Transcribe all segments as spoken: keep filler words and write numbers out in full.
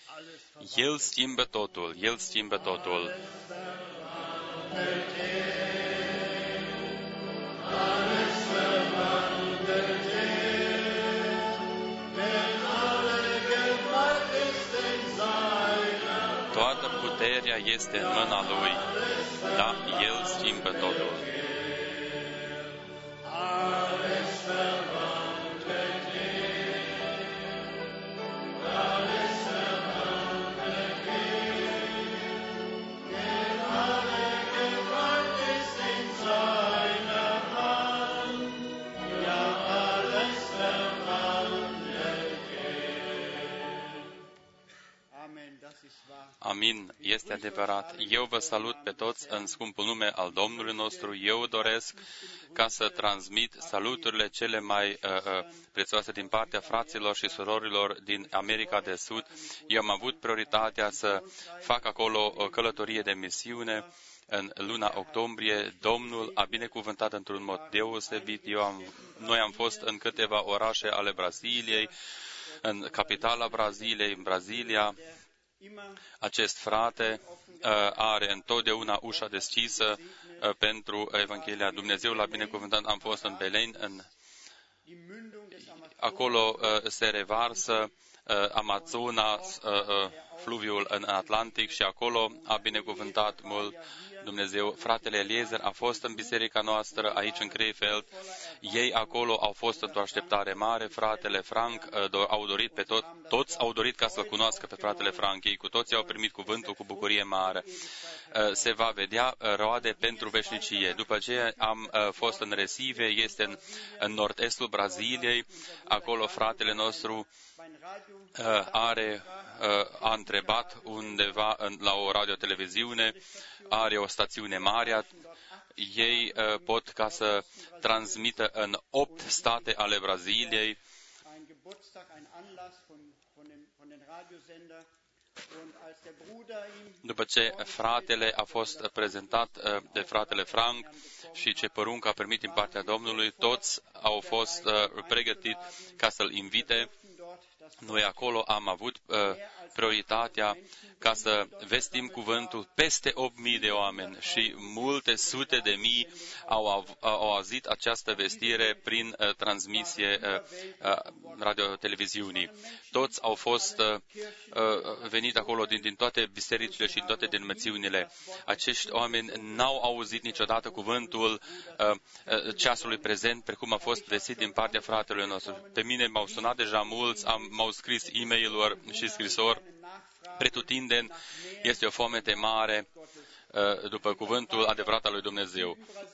El schimbă totul, El schimbă totul. Toată puterea este în mâna Lui. Da, El schimbă totul. Amin, este adevărat. Eu vă salut pe toți în scumpul nume al Domnului nostru. Eu doresc ca să transmit saluturile cele mai uh, uh, prețioase din partea fraților și surorilor din America de Sud. Eu am avut prioritatea să fac acolo o călătorie de misiune în luna octombrie. Domnul a binecuvântat într-un mod deosebit. Eu am, noi am fost în câteva orașe ale Braziliei, în capitala Braziliei, în Brazilia. Acest frate uh, are întotdeauna ușa deschisă uh, pentru Evanghelia. Dumnezeu l-a binecuvântat. Am fost în Belém, în... acolo uh, se revarsă uh, Amazonas, uh, uh, fluviul în Atlantic și acolo a binecuvântat mult Dumnezeu. Fratele Eliezer a fost în biserica noastră aici în Krefeld. Ei acolo au fost într-o așteptare mare. Fratele Frank uh, au dorit pe tot, toți au dorit ca să-l cunoască pe fratele Frank. Ei cu toții au primit cuvântul cu bucurie mare. Uh, se va vedea uh, roade pentru veșnicie. După ce am uh, fost în Recife, este în, în nord-estul Braziliei. Acolo fratele nostru uh, are, uh, a întrebat undeva în, la o radio-televiziune, are o stațiune mare. Ei uh, pot ca să transmită în opt state ale Braziliei. După ce fratele a fost prezentat uh, de fratele Frank și ce poruncă a primit din partea Domnului, toți au fost uh, pregătiți ca să-l invite. Noi acolo am avut uh, prioritatea ca să vestim cuvântul peste opt mii de oameni și multe sute de mii au, au, au auzit această vestire prin uh, transmisie uh, uh, radio-televiziunii. Toți au fost uh, uh, venit acolo din, din toate bisericile și din toate denominațiunile. Acești oameni n-au auzit niciodată cuvântul uh, uh, ceasului prezent, precum a fost vestit din partea fratelui nostru. Pe mine m-au sunat deja mulți, am, m-au scris e-mail-uri și scrisori. Pretutindeni este o foamete mare după cuvântul adevărat al lui Dumnezeu.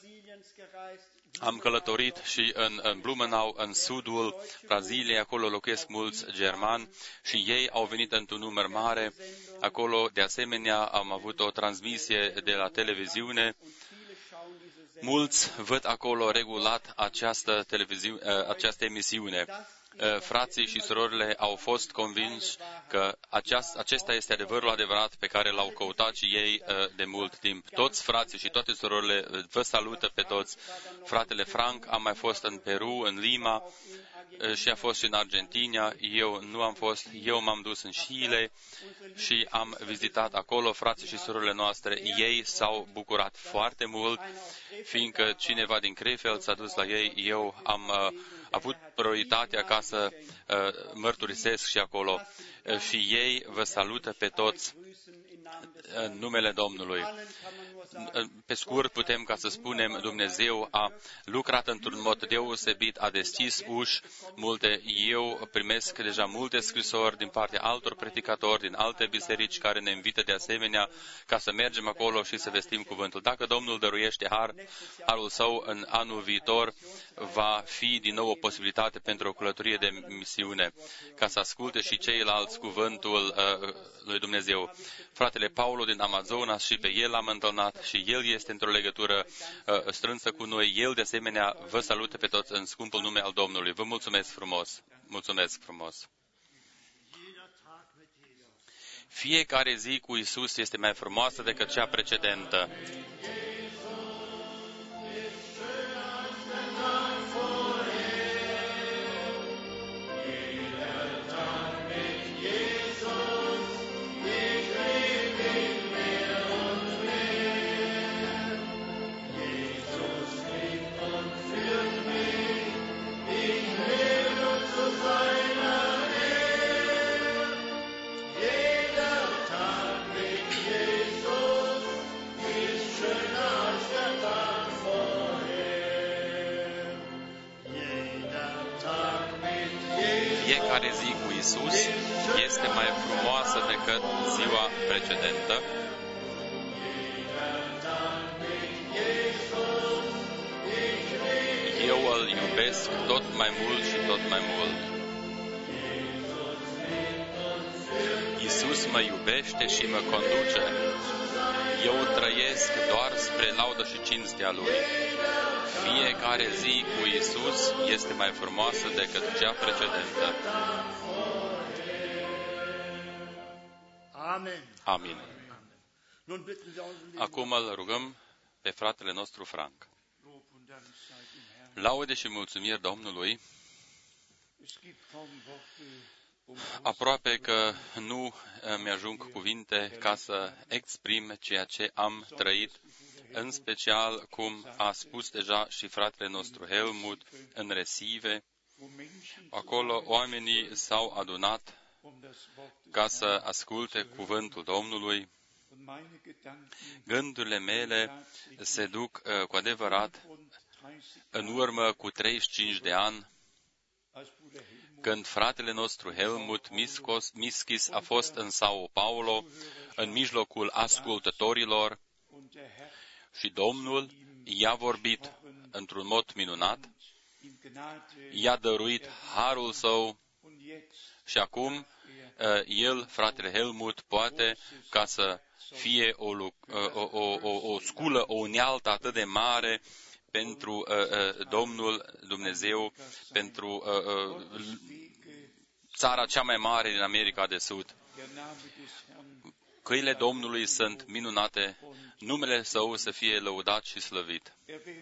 Am călătorit și în, în Blumenau, în sudul Braziliei, acolo locuiesc mulți germani și ei au venit într-un număr mare. Acolo, de asemenea, am avut o transmisie de la televiziune. Mulți văd acolo regulat această, televiziune, această emisiune. Frații și surorile au fost convinși că aceast, acesta este adevărul adevărat pe care l-au căutat și ei de mult timp. Toți frații și toate surorile vă salută pe toți. Fratele Frank a mai fost în Peru, în Lima și a fost și în Argentina. Eu nu am fost, eu m-am dus în Chile și am vizitat acolo frații și surorile noastre. Ei s-au bucurat foarte mult, fiindcă cineva din Krefeld s-a dus la ei. Eu am uh, avut prioritatea ca să uh, mărturisesc și acolo. Uh, și ei vă salută pe toți în numele Domnului. Pe scurt, putem ca să spunem, Dumnezeu a lucrat într-un mod deosebit, a deschis uși multe. Eu primesc deja multe scrisori din partea altor predicatori, din alte biserici care ne invită de asemenea ca să mergem acolo și să vestim cuvântul. Dacă Domnul dăruiește har, harul Său în anul viitor, va fi din nou o posibilitate pentru o călătorie de misiune, ca să asculte și ceilalți cuvântul uh, lui Dumnezeu. Fratele Paulo din Amazonas, și pe el am întâlnit și el este într-o legătură uh, strânsă cu noi. El, de asemenea, vă salută pe toți în scumpul nume al Domnului. Vă mulțumesc frumos! Mulțumesc frumos! Fiecare zi cu Isus este mai frumoasă decât cea precedentă. fiecare zi cu Isus este mai frumoasă decât ziua precedentă. Eu îl iubesc tot mai mult și tot mai mult. Isus mă iubește și mă conduce. Eu trăiesc doar spre laudă și cinstea Lui. Fiecare zi cu Isus este mai frumoasă decât cea precedentă. Amin. Acum îl rugăm pe fratele nostru Frank. Laude și mulțumiri Domnului. Aproape că nu mi-ajung cuvinte ca să exprim ceea ce am trăit, în special cum a spus deja și fratele nostru Helmut în Resive. Acolo oamenii s-au adunat ca să asculte cuvântul Domnului. Gândurile mele se duc uh, cu adevărat în urmă cu treizeci și cinci de ani, când fratele nostru Helmut Miskos, Miskis a fost în Sao Paulo, în mijlocul ascultătorilor, și Domnul i-a vorbit într-un mod minunat, i-a dăruit harul său și acum el, fratele Helmut, poate ca să fie o, o, o, o, o sculă, o unealtă atât de mare pentru uh, uh, Domnul Dumnezeu, pentru uh, uh, țara cea mai mare din America de Sud. Căile Domnului sunt minunate, numele Său să fie lăudat și slăvit.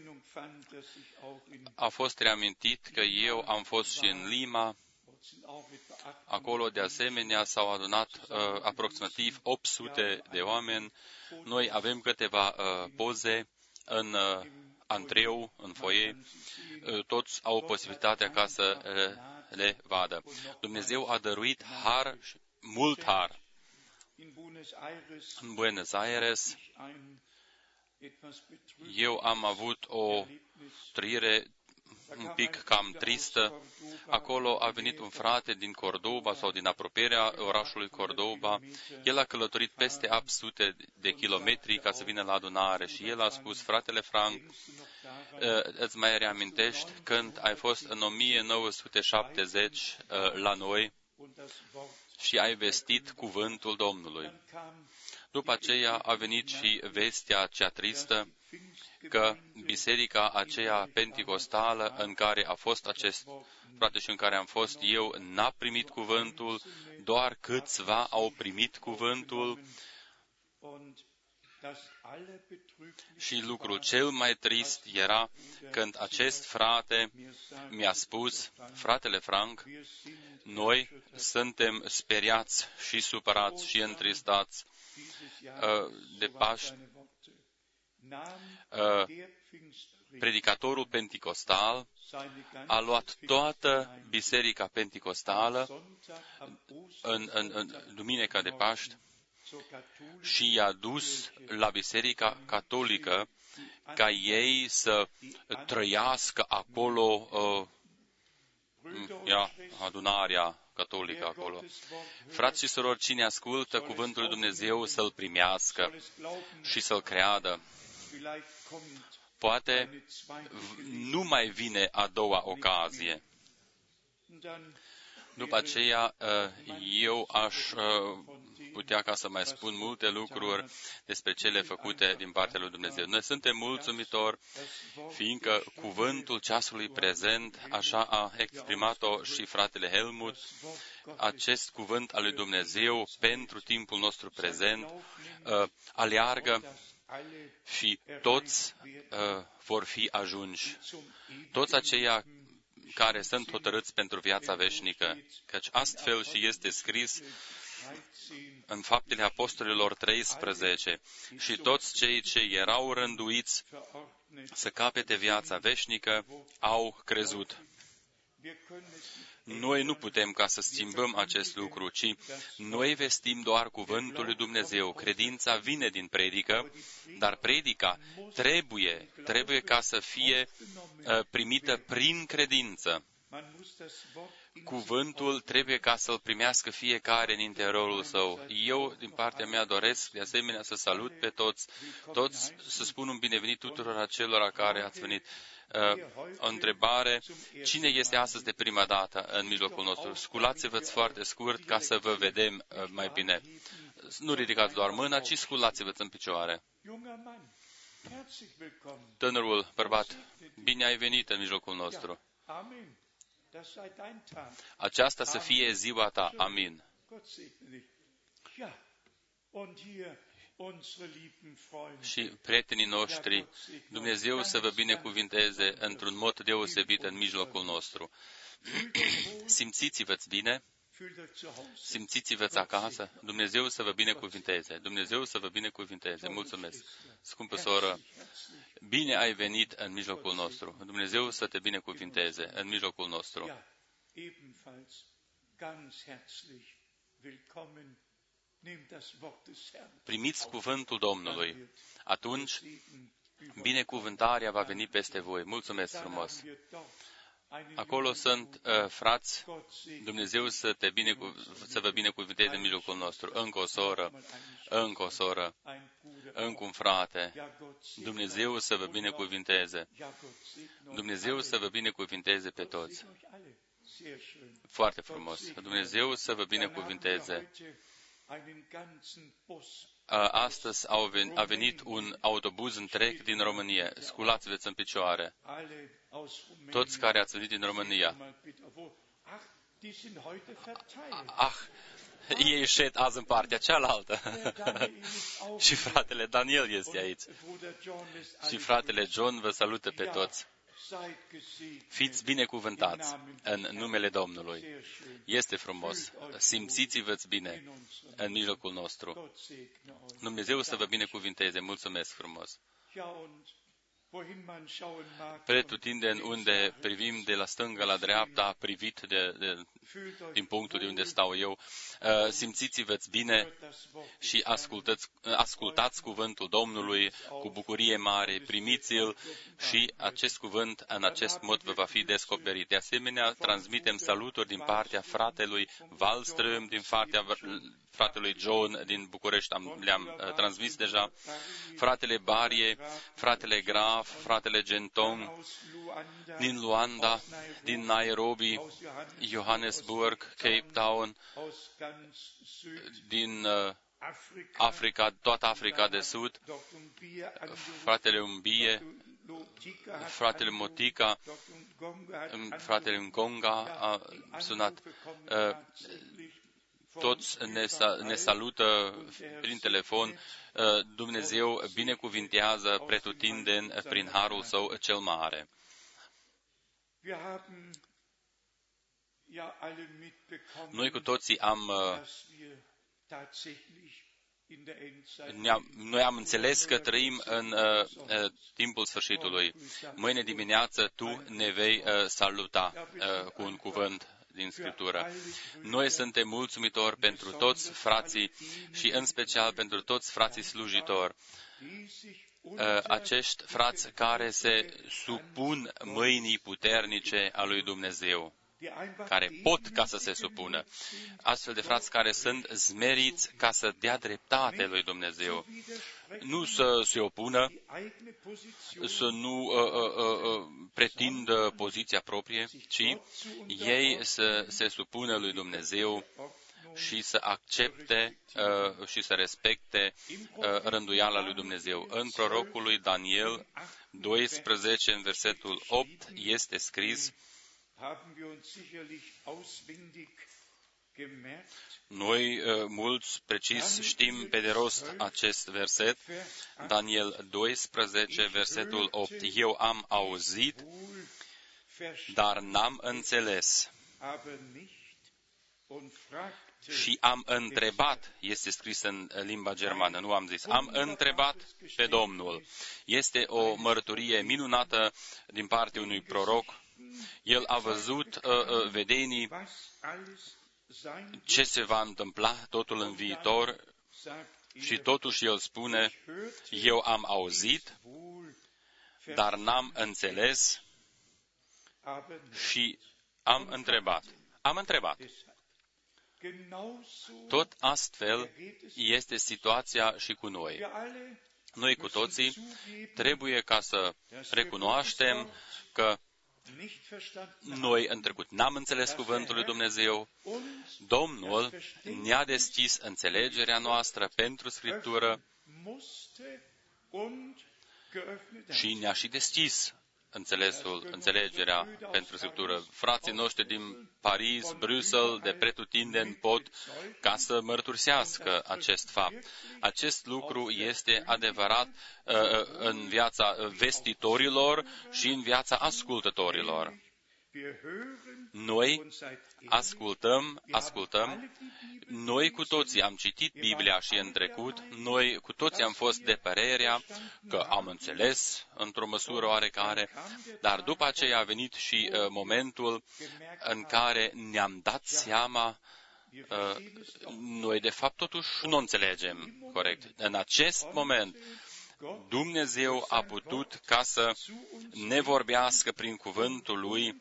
A fost reamintit că eu am fost și în Lima. Acolo, de asemenea, s-au adunat uh, aproximativ opt sute de oameni. Noi avem câteva uh, poze în uh, antreu, în foyer. Uh, toți au posibilitatea ca să uh, le vadă. Dumnezeu a dăruit har, mult har. În Buenos Aires, eu am avut o trăire un pic cam tristă. Acolo a venit un frate din Cordoba sau din apropierea orașului Cordoba. El a călătorit peste opt sute de kilometri ca să vină la adunare și el a spus: fratele Frank, îți mai reamintești când ai fost în o mie nouă sute șaptezeci la noi și ai vestit cuvântul Domnului? După aceea a venit și vestea cea tristă că biserica aceea penticostală în care a fost acest frate și în care am fost eu n-a primit cuvântul, doar câțiva au primit cuvântul. Și lucrul cel mai trist era când acest frate mi-a spus: fratele Frank, noi suntem speriați și supărați și întristați de Paști. Predicatorul penticostal a luat toată biserica penticostală în, în, în duminica de Paști și i-a dus la biserica catolică ca ei să trăiască acolo uh, ia, adunarea catolică acolo. Frați și surori, cine ascultă cuvântul lui Dumnezeu să-l primească și să-l creadă. Poate nu mai vine a doua ocazie. După aceea, eu aș putea ca să mai spun multe lucruri despre cele făcute din partea lui Dumnezeu. Noi suntem mulțumitori, fiindcă cuvântul ceasului prezent, așa a exprimat-o și fratele Helmut, acest cuvânt al lui Dumnezeu pentru timpul nostru prezent aleargă și toți uh, vor fi ajunși. Toți aceia care sunt hotărâți pentru viața veșnică, căci astfel și este scris în Faptele Apostolilor treisprezece, și toți cei ce erau rânduiți să capete viața veșnică au crezut. Noi nu putem ca să schimbăm acest lucru, ci noi vestim doar cuvântul lui Dumnezeu. Credința vine din predică, dar predica trebuie, trebuie ca să fie uh, primită prin credință. cuvântul trebuie ca să-l primească fiecare în interiorul său. Eu, din partea mea, doresc de asemenea să salut pe toți, toți să spun un binevenit tuturor acelora care ați venit. Uh, o întrebare, cine este astăzi de prima dată în mijlocul nostru? Sculați-vă foarte scurt ca să vă vedem uh, mai bine. Nu ridicați doar mâna, ci sculați-vă în picioare. Tânărul bărbat, bine ai venit în mijlocul nostru. Aceasta să fie ziua ta. Amin. Și prietenii noștri, Dumnezeu să vă binecuvinteze într-un mod deosebit în mijlocul nostru. Simțiți-vă bine, simțiți-vă acasă, Dumnezeu să vă binecuvinteze, Dumnezeu să vă binecuvinteze. Mulțumesc. Scumpă soră, bine ai venit în mijlocul nostru. Dumnezeu să te binecuvinteze în mijlocul nostru. Primiți cuvântul Domnului. Atunci, binecuvântarea va veni peste voi. Mulțumesc frumos. Acolo sunt uh, frați, Dumnezeu să, te binecu- să vă binecuvinteze în mijlocul nostru. Încă o soră, încă o soră, încă un frate. Dumnezeu să vă binecuvinteze. Dumnezeu să vă binecuvinteze pe toți. Foarte frumos. Dumnezeu să vă binecuvinteze. Astăzi a venit un autobuz întreg din România. Sculați-vă în picioare. Toți care ați venit din România. Ah, ei șed azi în partea cealaltă. Și fratele Daniel este aici. Și fratele John vă salută pe toți. Fiți binecuvântați în numele Domnului. Este frumos. Simțiți-vă bine în mijlocul nostru. Dumnezeu să vă binecuvinteze. Mulțumesc frumos. Pretutindeni unde privim de la stânga la dreapta, privit de, de, din punctul de unde stau eu, simțiți-vă bine și ascultați, ascultați cuvântul Domnului cu bucurie mare, primiți-l și acest cuvânt în acest mod vă va fi descoperit. De asemenea, transmitem saluturi din partea fratelui Wallström, din partea fratelui John din București, am, le-am uh, transmis deja, fratele Barie, fratele Graf, fratele Gentong, din Luanda, din Nairobi, Johannesburg, Cape Town, din uh, Africa, toată Africa de Sud, fratele Umbie, fratele Motica, fratele Ngonga a sunat. Uh, toți ne, ne salută prin telefon. Dumnezeu binecuvintează pretutindeni prin harul său cel mare. Noi cu toții am, noi am înțeles că trăim în uh, uh, timpul sfârșitului. Mâine dimineață tu ne vei uh, saluta uh, cu un cuvânt din Scriptură. Noi suntem mulțumitori pentru toți frații și în special pentru toți frații slujitori, acești frați care se supun mâinii puternice a lui Dumnezeu, care pot ca să se supună. Astfel de frați care sunt zmeriți ca să dea dreptate lui Dumnezeu. Nu să se opună, să nu uh, uh, uh, pretindă poziția proprie, ci ei să se supună lui Dumnezeu și să accepte uh, și să respecte uh, rânduiala lui Dumnezeu. În prorocul lui Daniel doisprezece, în versetul opt, este scris: noi, mulți, precis știm pe de rost acest verset, Daniel doisprezece, versetul opt. Eu am auzit, dar n-am înțeles. Și am întrebat, este scris în limba germană, nu am zis, am întrebat pe Domnul. Este o mărturie minunată din partea unui proroc. El a văzut uh, uh, vedenii ce se va întâmpla totul în viitor și totuși el spune, eu am auzit, dar n-am înțeles și am întrebat. Am întrebat. Tot astfel este situația și cu noi. Noi cu toții trebuie ca să recunoaștem că noi în trecut n-am înțeles cuvântul lui Dumnezeu. Domnul ne-a deschis înțelegerea noastră pentru Scriptură și ne-a și deschis înțelesul, înțelegerea pentru Scriptură. Frații noștri din Paris, Bruxelles, de pretutindeni pot ca să mărturisească acest fapt. Acest lucru este adevărat uh, în viața vestitorilor și în viața ascultătorilor. Noi ascultăm, ascultăm, noi cu toții am citit Biblia și în trecut, noi cu toții am fost de părerea că am înțeles într-o măsură oarecare, dar după aceea a venit și uh, momentul în care ne-am dat seama uh, noi de fapt totuși nu înțelegem corect. În acest moment Dumnezeu a putut ca să ne vorbească prin cuvântul Lui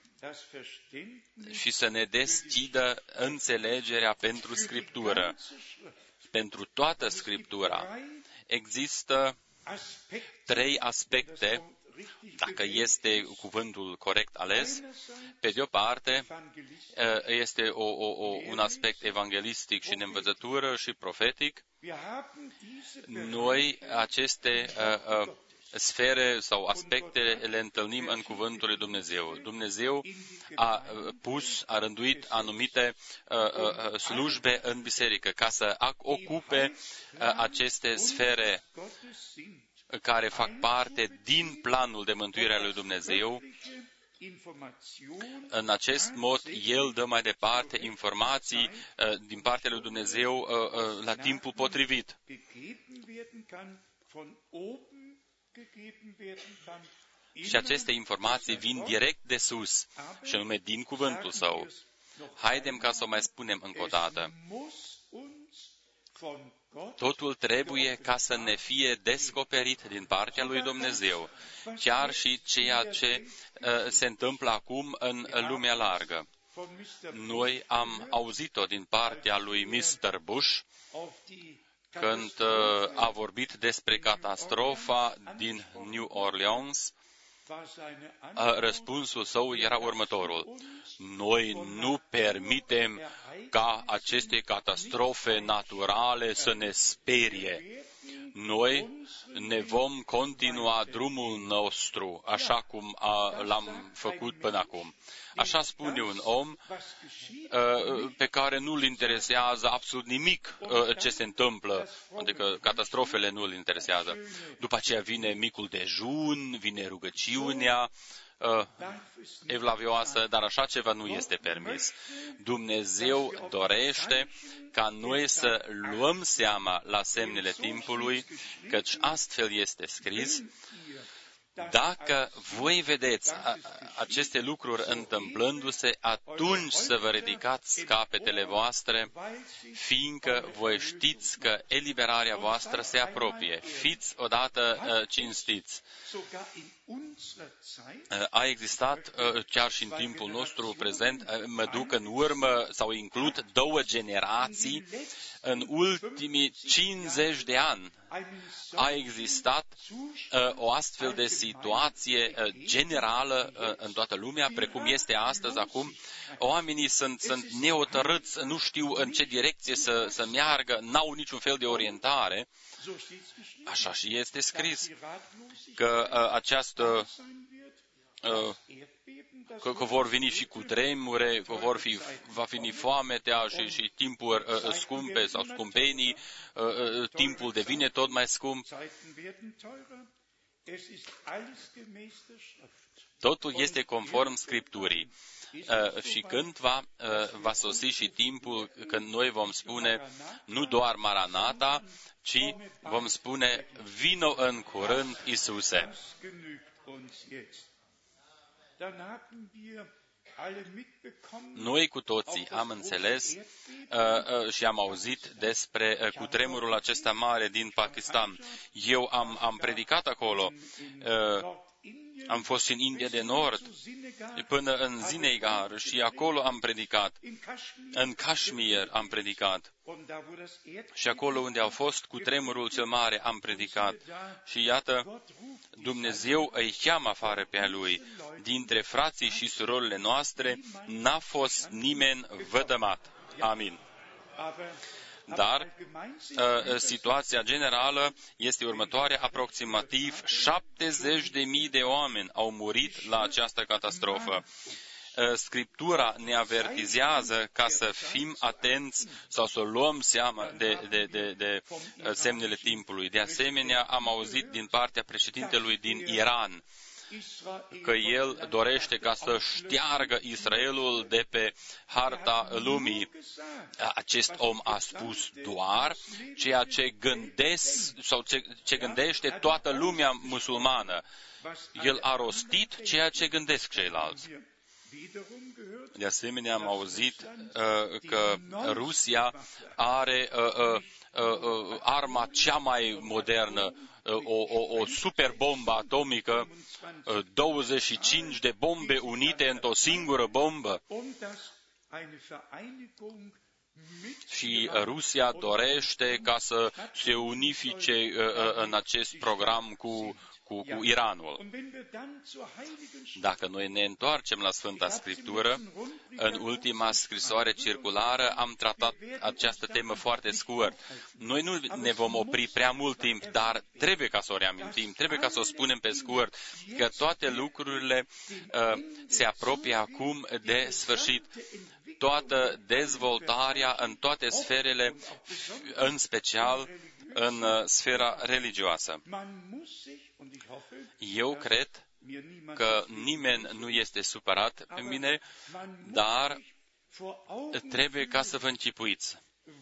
și să ne deschidă înțelegerea pentru Scriptură. Pentru toată Scriptura există trei aspecte, dacă este cuvântul corect ales. Pe de o parte, este o, o, o, un aspect evanghelistic și de învățătură și profetic. Noi aceste uh, uh, sfere sau aspecte le întâlnim în cuvântul lui Dumnezeu. Dumnezeu a pus, a rânduit anumite uh, uh, slujbe în biserică ca să ocupe uh, aceste sfere care fac parte din planul de mântuire al lui Dumnezeu. În acest mod, El dă mai departe informații uh, din partea lui Dumnezeu uh, uh, la timpul potrivit. Și aceste informații vin direct de sus, și anume din cuvântul Său. Haidem ca să o mai spunem încă o dată. Totul trebuie ca să ne fie descoperit din partea lui Dumnezeu, chiar și ceea ce uh, se întâmplă acum în lumea largă. Noi am auzit-o din partea lui mister Bush, când uh, a vorbit despre catastrofa din New Orleans. Uh, răspunsul său era următorul: noi nu permitem ca aceste catastrofe naturale să ne sperie. Noi ne vom continua drumul nostru așa cum a, l-am făcut până acum. Așa spune un om uh, pe care nu-l interesează absolut nimic uh, ce se întâmplă, adică catastrofele nu-l interesează. După aceea vine micul dejun, vine rugăciunea uh, evlavioasă, dar așa ceva nu este permis. Dumnezeu dorește ca noi să luăm seama la semnele timpului, căci astfel este scris: dacă voi vedeți a, aceste lucruri întâmplându-se, atunci să vă ridicați capetele voastre, fiindcă voi știți că eliberarea voastră se apropie. Fiți odată uh, cinstiți. Uh, a existat, uh, chiar și în timpul nostru prezent, uh, mă duc în urmă sau includ două generații. În ultimii cincizeci de ani a existat uh, o astfel de situație uh, generală uh, în toată lumea, precum este astăzi acum. Oamenii sunt, sunt neotărâți, nu știu în ce direcție să, să meargă, n-au niciun fel de orientare. Așa și este scris că uh, această uh, Că, că vor veni și cu tremure, că vor fi, va veni foametea și, și timpuri uh, scumpe sau scumpenii, uh, uh, timpul devine tot mai scump. Totul este conform Scripturii. Uh, și când va, uh, va sosi și timpul când noi vom spune nu doar Maranata, ci vom spune vino în curând, Iisuse. Noi cu toții am înțeles uh, uh, și am auzit despre uh, cutremurul acesta mare din Pakistan. Eu am, am predicat acolo uh, Am fost în India de Nord, până în Zinegar și acolo am predicat. În Kashmir am predicat. Și acolo unde au fost cu tremurul cel mare am predicat. Și iată, Dumnezeu îi cheamă afară pe a Lui. Dintre frații și surorile noastre n-a fost nimeni vădămat. Amin. Dar uh, situația generală este următoarea. Aproximativ șaptezeci de mii de oameni au murit la această catastrofă. Uh, Scriptura ne avertizează ca să fim atenți sau să luăm seama de, de, de, de uh, semnele timpului. De asemenea, am auzit din partea președintelui din Iran că el dorește ca să șteargă Israelul de pe harta lumii. Acest om a spus doar ceea ce gândesc sau ce, ce gândește toată lumea musulmană. El a rostit ceea ce gândesc ceilalți. De asemenea, am auzit uh, că Rusia are uh, uh, uh, arma cea mai modernă, uh, o, o, o superbombă atomică, uh, douăzeci și cinci de bombe unite într-o singură bombă. Și Rusia dorește ca să se unifice uh, în acest program cu Cu, cu Iranul. Dacă noi ne întoarcem la Sfânta Scriptură, în ultima scrisoare circulară am tratat această temă foarte scurt. Noi nu ne vom opri prea mult timp, dar trebuie ca să o reamintim, trebuie ca să o spunem pe scurt, că toate lucrurile uh, se apropie acum de sfârșit. Toată dezvoltarea în toate sferele, în special în uh, sfera religioasă. Eu cred că nimeni nu este supărat pe mine, dar trebuie ca să vă închipuiți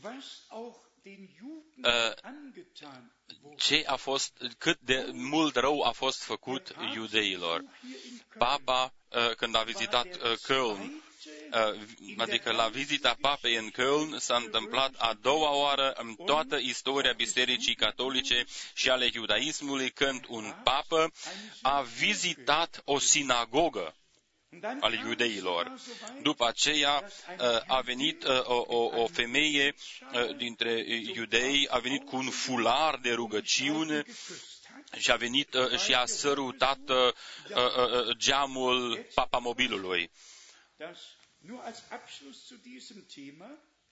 ce a fost, cât de mult rău a fost făcut iudeilor. Papa, când a vizitat Köln, adică la vizita papei în Köln, s-a întâmplat a doua oară în toată istoria Bisericii Catolice și ale iudaismului când un papă a vizitat o sinagogă al iudeilor. După aceea a venit o, o, o femeie dintre iudei, a venit cu un fular de rugăciune și a venit și a sărutat geamul papamobilului. Nur als Abschluss zu diesem Thema.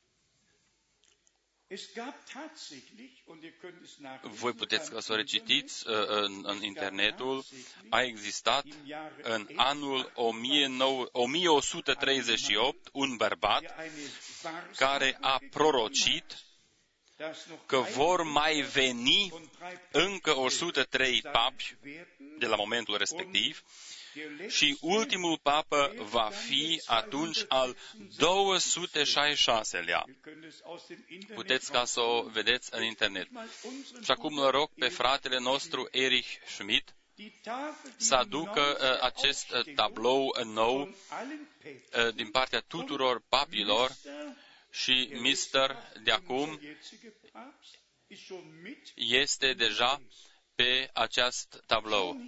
Es gab tatsächlich, und ihr könnt es nachlesen, voi puteți să o recitiți în, în internetul, a existat în anul o mie o sută treizeci și opt un bărbat care a prorocit că vor mai veni încă o sută trei papi de la momentul respectiv și ultimul papă va fi atunci al două sute șaizeci și șaselea. Puteți ca să o vedeți în internet. Și acum îl rog pe fratele nostru Erich Schmidt să aducă uh, acest uh, tablou nou uh, din partea tuturor papilor și mister de acum este deja pe acest tablou.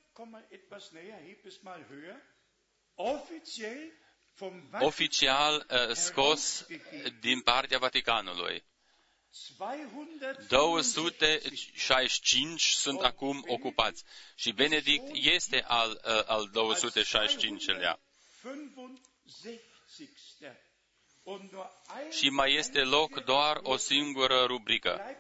Oficial uh, scos din partea Vaticanului. două sute șaizeci și cinci sunt acum ocupați și Benedict este al, uh, al două sute șaizeci și cincilea. Și mai este loc doar o singură rubrică.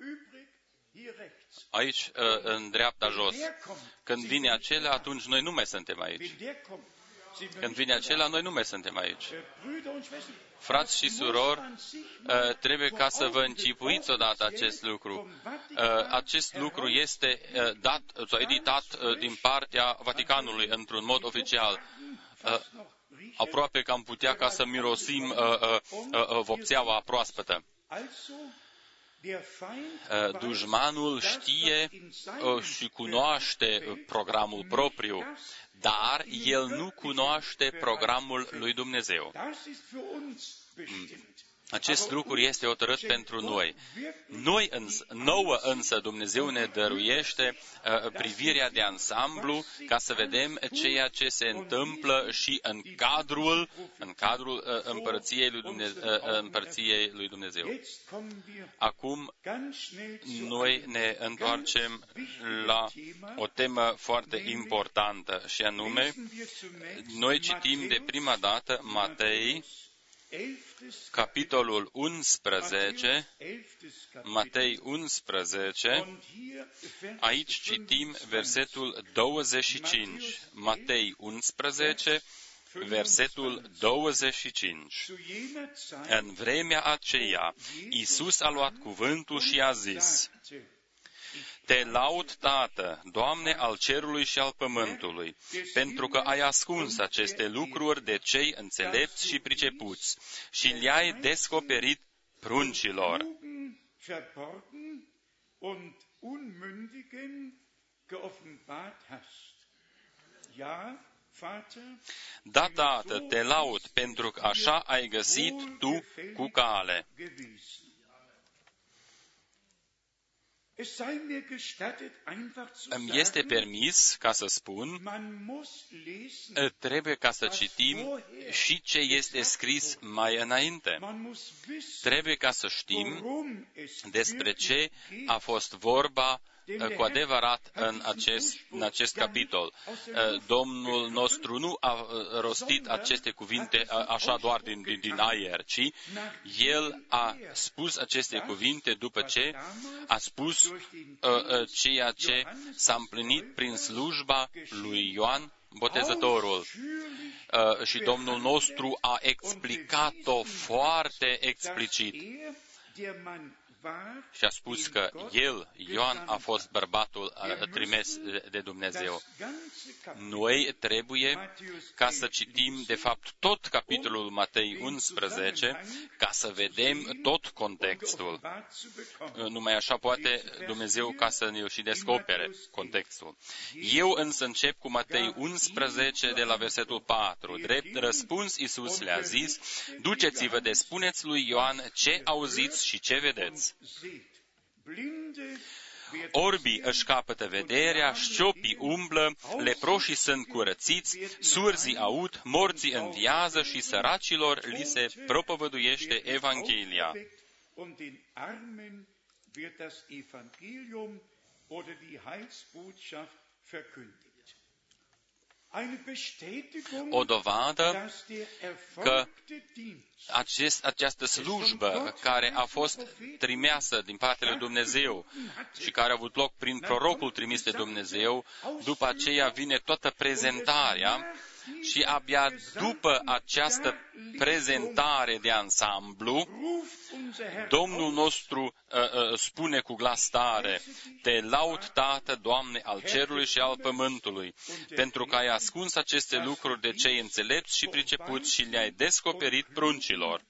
Aici, în dreapta jos. Când vine acela, atunci noi nu mai suntem aici. Când vine acela, noi nu mai suntem aici. Frați și surori, trebuie ca să vă încipuiți odată acest lucru. Acest lucru este dat sau editat din partea Vaticanului într-un mod oficial. Aproape că am putea ca să mirosim vopseaua proaspătă. Dușmanul știe și cunoaște programul propriu, dar el nu cunoaște programul lui Dumnezeu. Acest lucru este hotărât pentru noi. Noi însă, nouă însă Dumnezeu ne dăruiește uh, privirea de ansamblu ca să vedem ceea ce se întâmplă și în cadrul, în cadrul uh, împărăției lui Dumnezeu, uh, împărăției lui Dumnezeu. Acum noi ne întoarcem la o temă foarte importantă și anume, noi citim de prima dată Matei, capitolul unsprezece, Matei unsprezece, aici citim versetul douăzeci și cinci. Matei unsprezece, versetul douăzeci și cinci. În vremea aceea, Iisus a luat cuvântul și a zis: Te laud, Tată, Doamne al cerului și al pământului, pentru că ai ascuns aceste lucruri de cei înțelepți și pricepuți și le-ai descoperit pruncilor. Da, Tată, te laud, pentru că așa ai găsit tu cu cale. Îmi este permis ca să spun, trebuie ca să citim și ce este scris mai înainte. Trebuie ca să știm despre ce a fost vorba cu adevărat în acest, în acest capitol. Domnul nostru nu a rostit aceste cuvinte așa doar din, din, din aer, ci El a spus aceste cuvinte după ce a spus uh, ceea ce s-a împlinit prin slujba lui Ioan Botezătorul. Uh, și Domnul nostru a explicat-o foarte explicit. Și a spus că el, Ioan, a fost bărbatul trimis de Dumnezeu. Noi trebuie ca să citim, de fapt, tot capitolul Matei unsprezece, ca să vedem tot contextul. Numai așa poate Dumnezeu ca să ne și descopere contextul. Eu însă încep cu Matei unsprezece, de la versetul patru. Drept răspuns, Iisus le-a zis: Duceți-vă de spuneți lui Ioan ce auziți și ce vedeți. Orbii își capătă vederea, șciopii umblă, leproșii sunt curățiți, surzii aud, morții înviază și săracilor li se propovăduiește Evanghelia. O dovadă că acest, această slujbă care a fost trimeasă din partea lui Dumnezeu și care a avut loc prin prorocul trimis de Dumnezeu, după aceea vine toată prezentarea și abia după această prezentare de ansamblu, Domnul nostru uh, uh, spune cu glas tare: Te laud, Tată, Doamne al cerului și al pământului, pentru că ai ascuns aceste lucruri de cei înțelepți și pricepuți și le-ai descoperit pruncilor.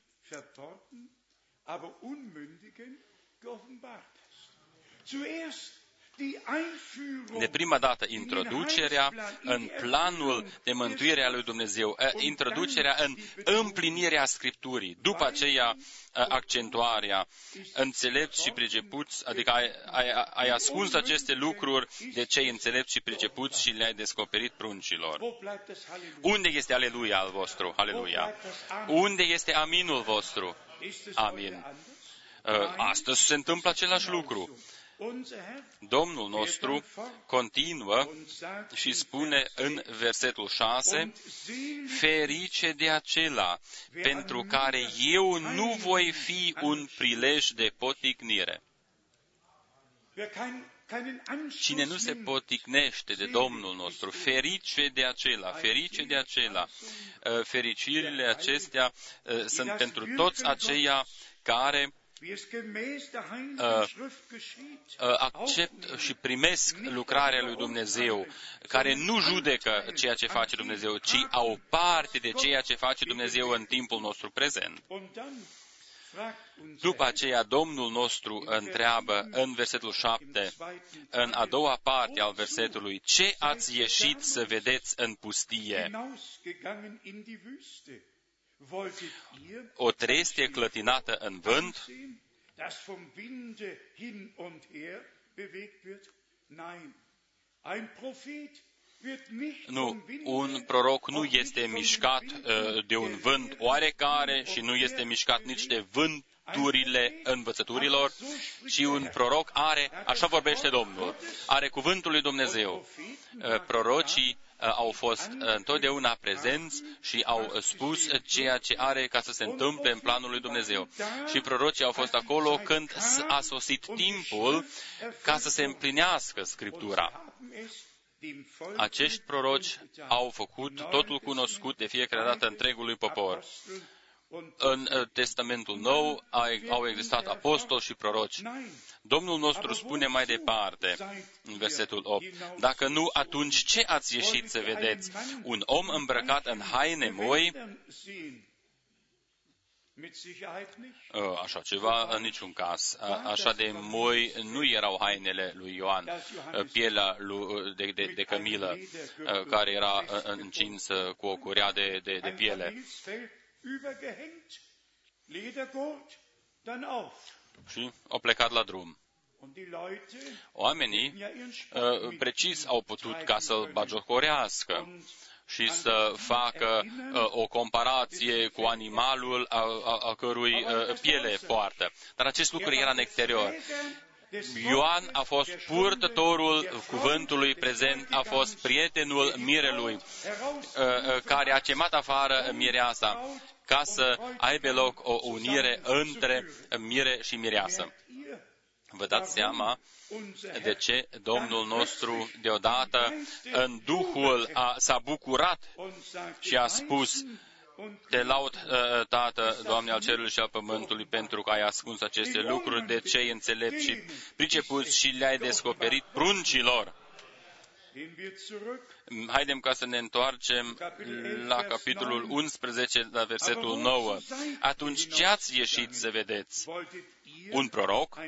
De prima dată, introducerea în planul de mântuire a lui Dumnezeu, introducerea în împlinirea Scripturii, după aceea accentuarea înțelepți și pricepuți, adică ai, ai, ai ascuns aceste lucruri de cei înțelepți și pricepuți și le-ai descoperit pruncilor. Unde este aleluia al vostru? Aleluia. Unde este aminul vostru? Amin. Astăzi se întâmplă același lucru. Domnul nostru continuă și spune în versetul șase: Ferice de acela pentru care eu nu voi fi un prilej de poticnire. Cine nu se poticnește de Domnul nostru, ferice de acela, ferice de acela. Fericirile acestea sunt pentru toți aceia care Uh, uh, accept și primesc lucrarea lui Dumnezeu, care nu judecă ceea ce face Dumnezeu, ci au parte de ceea ce face Dumnezeu în timpul nostru prezent. După aceea, Domnul nostru întreabă în versetul șapte, în a doua parte al versetului: Ce ați ieșit să vedeți în pustie? O trestie clătinată în vânt? Das vom Winde hin und her bewegt wird? Nein. Ein Prophet wird nicht Nu, vom Winde, un proroc nu auch este nicht vom mișcat Wind uh, de un vânt oarecare și nu este mișcat nici de vânturile învățăturilor, și un proroc are, așa vorbește Domnul, are cuvântul lui Dumnezeu. Uh, prorocii uh, au fost uh, întotdeauna prezenți și au spus ceea ce are ca să se întâmple în planul lui Dumnezeu. Și prorocii au fost acolo când a sosit timpul ca să se împlinească Scriptura. Acești proroci au făcut totul cunoscut de fiecare dată întregului popor. În Testamentul Nou au existat apostoli și proroci. Domnul nostru spune mai departe, în versetul opt, dacă nu, atunci ce ați ieșit să vedeți? Un om îmbrăcat în haine moi? Așa ceva, în niciun caz. Așa de moi nu erau hainele lui Ioan, pielea de, de, de cămilă, care era încinsă cu o curea de, de, de piele. Și au plecat la drum. Oamenii precis au putut ca să-l bagiocorească și să facă uh, o comparație cu animalul a, a, a cărui uh, piele poartă. Dar acest lucru era în exterior. Ioan a fost purtătorul cuvântului prezent, a fost prietenul mirelui, uh, uh, care a chemat afară mireasa ca să aibă loc o unire între mire și mireasă. Vă dați seama de ce Domnul nostru deodată în Duhul a, s-a bucurat și a spus: te laud, Tată, Doamne al cerului și al pământului, pentru că ai ascuns aceste lucruri de cei înțelepți și pricepuți și le-ai descoperit pruncilor. Haidem ca să ne întoarcem la capitolul unsprezece, la versetul nouă. Atunci ce ați ieșit să vedeți? Un proroc?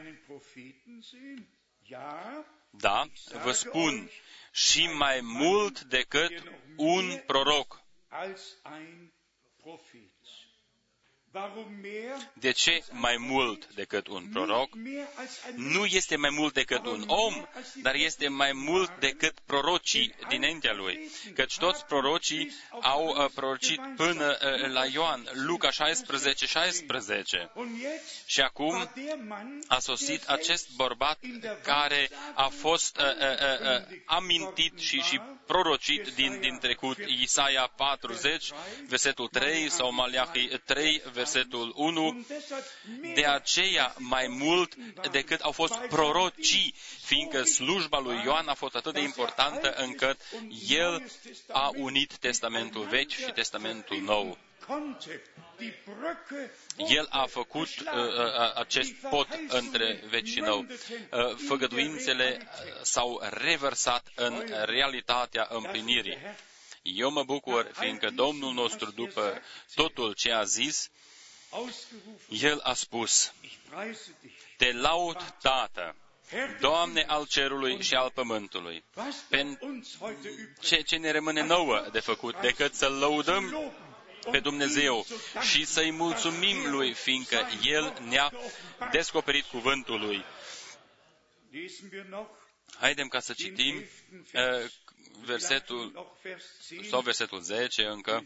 Da, vă spun, și mai mult decât un proroc. De ce mai mult decât un proroc? Nu este mai mult decât un om, dar este mai mult decât prorocii dinaintea lui. Căci toți prorocii au uh, prorocit până uh, la Ioan, Luca șaisprezece șaisprezece. Și acum a sosit acest bărbat care a fost uh, uh, uh, amintit și, și prorocit din, din trecut, Isaia patruzeci, versetul trei, sau Maleahi trei, versetul unu, de aceea mai mult decât au fost prorocii, fiindcă slujba lui Ioan a fost atât de importantă încât el a unit Testamentul Vechi și Testamentul Nou. El a făcut uh, uh, acest pod între vechi și nou. Uh, făgăduințele s-au revărsat în realitatea împlinirii. Eu mă bucur, fiindcă Domnul nostru, după totul ce a zis, El a spus: te laud, Tată, Doamne al cerului și al pământului. Pentru ce, ce ne rămâne nouă de făcut decât să-L lăudăm pe Dumnezeu și să-i mulțumim Lui, fiindcă El ne-a descoperit cuvântul Lui. Haidem ca să citim uh, versetul, sau versetul zece încă,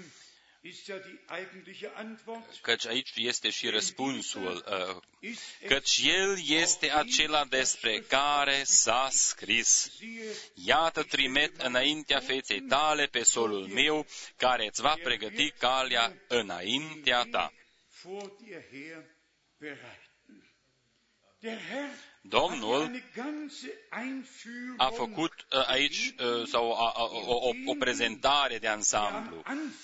căci aici este și răspunsul, uh, căci El este acela despre care s-a scris: iată, trimit înaintea feței tale pe solul meu, care îți va pregăti calea înaintea ta. Domnul a făcut uh, aici uh, sau a, a, o, o, o prezentare de ansamblu.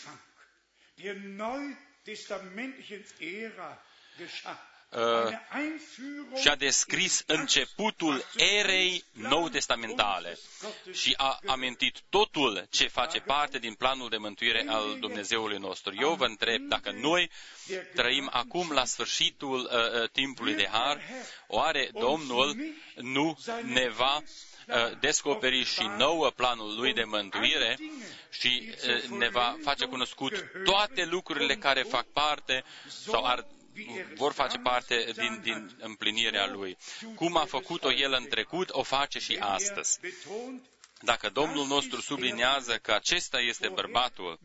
Uh, și-a descris începutul erei nou-testamentale și a amintit totul ce face parte din planul de mântuire al Dumnezeului nostru. Eu vă întreb, dacă noi trăim acum la sfârșitul uh, timpului de har, oare Domnul nu ne va descoperi și nouă planul lui de mântuire și ne va face cunoscut toate lucrurile care fac parte sau ar, vor face parte din, din împlinirea lui. Cum a făcut-o el în trecut, o face și astăzi. Dacă Domnul nostru subliniază că acesta este bărbatul,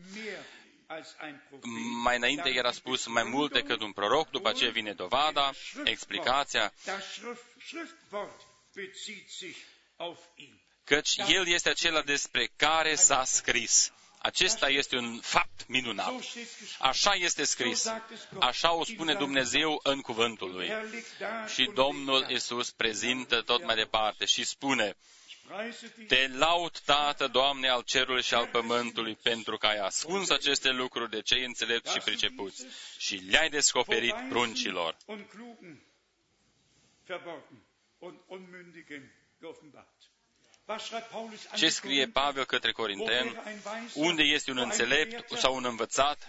mai înainte era spus mai mult decât un proroc, după aceea vine dovada, explicația, căci el este acela despre care s-a scris. Acesta este un fapt minunat. Așa este scris. Așa o spune Dumnezeu în cuvântul lui. Și Domnul Iisus prezintă tot mai departe și spune: Te laud, Tată, Doamne, al cerului și al pământului, pentru că ai ascuns aceste lucruri de cei înțelepți și pricepuți și le-ai descoperit pruncilor. Ce scrie Pavel către Corinteni? Unde este un înțelept sau un învățat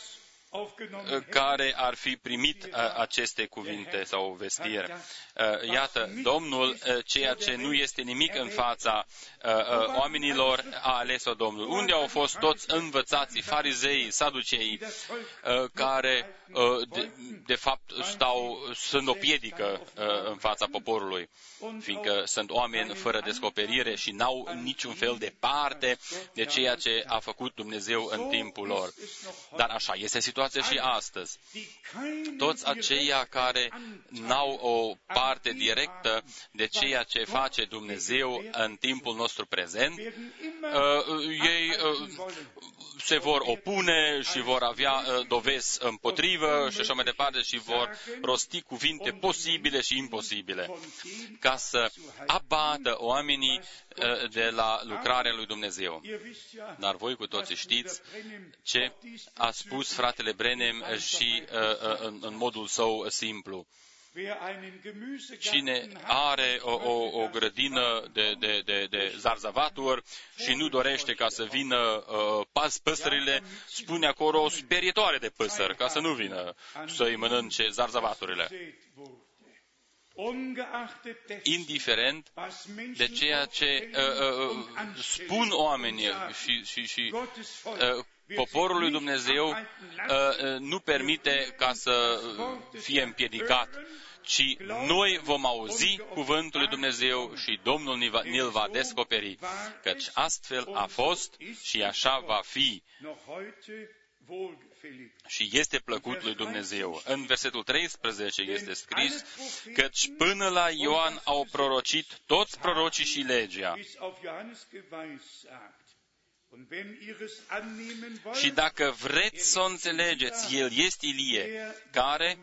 care ar fi primit aceste cuvinte sau vestiri? Iată, Domnul, ceea ce nu este nimic în fața oamenilor, a ales-o Domnul. Unde au fost toți învățații, farizeii, saduceii, care de, de fapt stau, sunt o piedică în fața poporului, fiindcă sunt oameni fără descoperire și n-au niciun fel de parte de ceea ce a făcut Dumnezeu în timpul lor. Dar așa este situația și astăzi. Toți aceia care n-au o parte directă de ceea ce face Dumnezeu în timpul nostru prezent, ei se vor opune și vor avea dovezi împotrivă și așa mai departe și vor rosti cuvinte posibile și imposibile ca să abată oamenii de la lucrarea lui Dumnezeu. Dar voi cu toții știți ce a spus fratele Branham și în, în modul său simplu. Cine are o, o, o grădină de, de, de, de zarzavaturi și nu dorește ca să vină uh, păsările, spune acolo o sperietoare de păsări, ca să nu vină să-i mănânce zarzavaturile. Indiferent de ceea ce uh, uh, spun oamenii și, și, și uh, poporul lui Dumnezeu uh, nu permite ca să fie împiedicat, ci noi vom auzi cuvântul lui Dumnezeu și Domnul ne-l va descoperi, căci astfel a fost și așa va fi. Și este plăcut lui Dumnezeu. În versetul treisprezece este scris, căci până la Ioan au prorocit toți prorocii și legea. Și dacă vreți să o înțelegeți, el este Ilie, care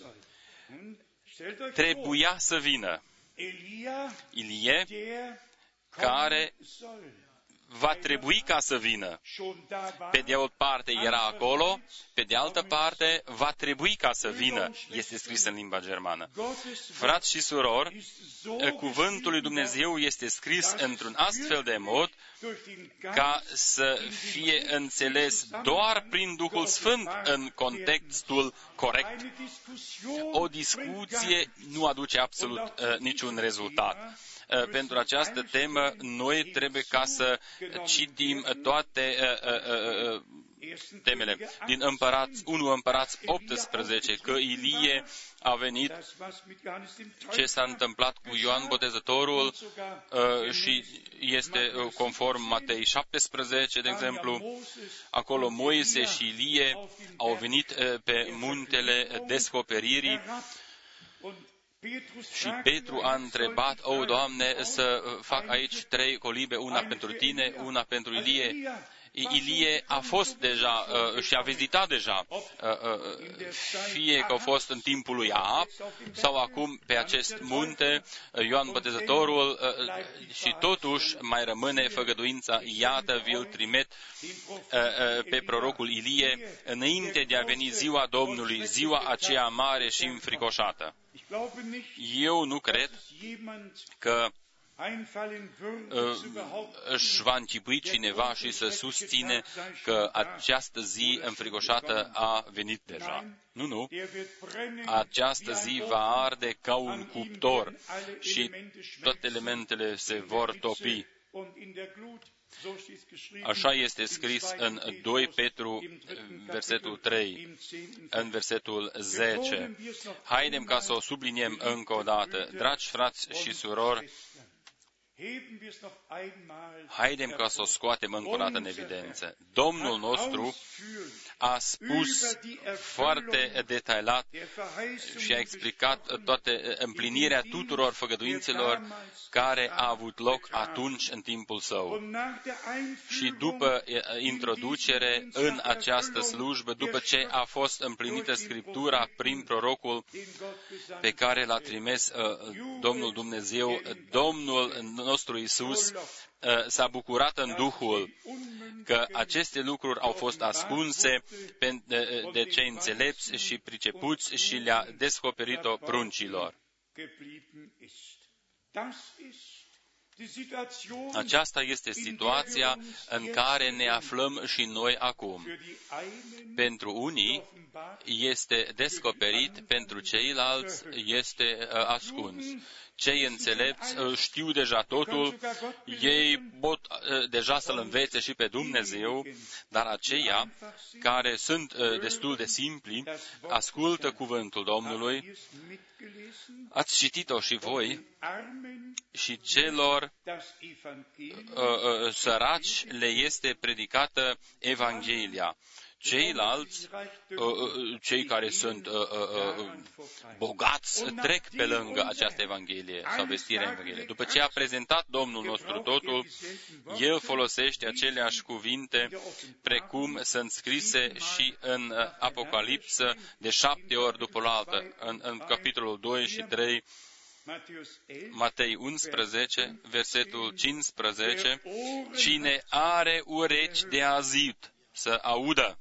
trebuia să vină. Ilie, care va trebui ca să vină. Pe de o parte era acolo, pe de altă parte va trebui ca să vină. Este scris în limba germană. Frați și surori, cuvântul lui Dumnezeu este scris într-un astfel de mod ca să fie înțeles doar prin Duhul Sfânt în contextul corect. O discuție nu aduce absolut uh, niciun rezultat. Pentru această temă, noi trebuie ca să citim toate uh, uh, uh, temele. Din Împărați, unu Împărați optsprezece, că Ilie a venit, ce s-a întâmplat cu Ioan Botezătorul uh, și este conform Matei șaptesprezece, de exemplu, acolo Moise și Ilie au venit uh, pe muntele descoperirii. Și Petru a întrebat, o, Doamne, să fac aici trei colibe, una pentru tine, una pentru Ilie. Ilie a fost deja uh, și a vizitat deja, uh, uh, fie că a fost în timpul lui Ahab sau acum pe acest munte, uh, Ioan Botezătorul, uh, și totuși mai rămâne făgăduința, iată, vi-l trimit uh, uh, pe prorocul Ilie înainte de a veni ziua Domnului, ziua aceea mare și înfricoșată. Eu nu cred că își va închipui cineva și să susține că această zi înfricoșată a venit deja. Nu, nu. Această zi va arde ca un cuptor și toate elementele se vor topi. Așa este scris în doi Petru, versetul trei, în versetul zece. Haidem ca să o subliniem încă o dată. Dragi frați și surori, haidem ca să o scoatem încă o dată în evidență. Domnul nostru a spus foarte detaliat și a explicat toate împlinirea tuturor făgăduințelor care a avut loc atunci în timpul său. Și după introducere în această slujbă, după ce a fost împlinită Scriptura prin prorocul pe care l-a trimis Domnul Dumnezeu, Domnul nostru Iisus s-a bucurat în Duhul că aceste lucruri au fost ascunse de cei înțelepți și pricepuți și le-a descoperit-o pruncilor. Aceasta este situația în care ne aflăm și noi acum. Pentru unii este descoperit, pentru ceilalți este ascuns. Cei înțelepți știu deja totul, ei pot deja să-L învețe și pe Dumnezeu, dar aceia care sunt destul de simpli, ascultă cuvântul Domnului. Ați citit-o și voi, și celor uh, săraci le este predicată Evanghelia. Ceilalți, cei care sunt bogați, trec pe lângă această Evanghelie sau vestirea Evangheliei. După ce a prezentat Domnul nostru totul, El folosește aceleași cuvinte precum sunt scrise și în Apocalipsă de șapte ori după oaltă, în, în capitolul doi și trei, Matei unsprezece, versetul cincisprezece, cine are urechi de auzit, să audă.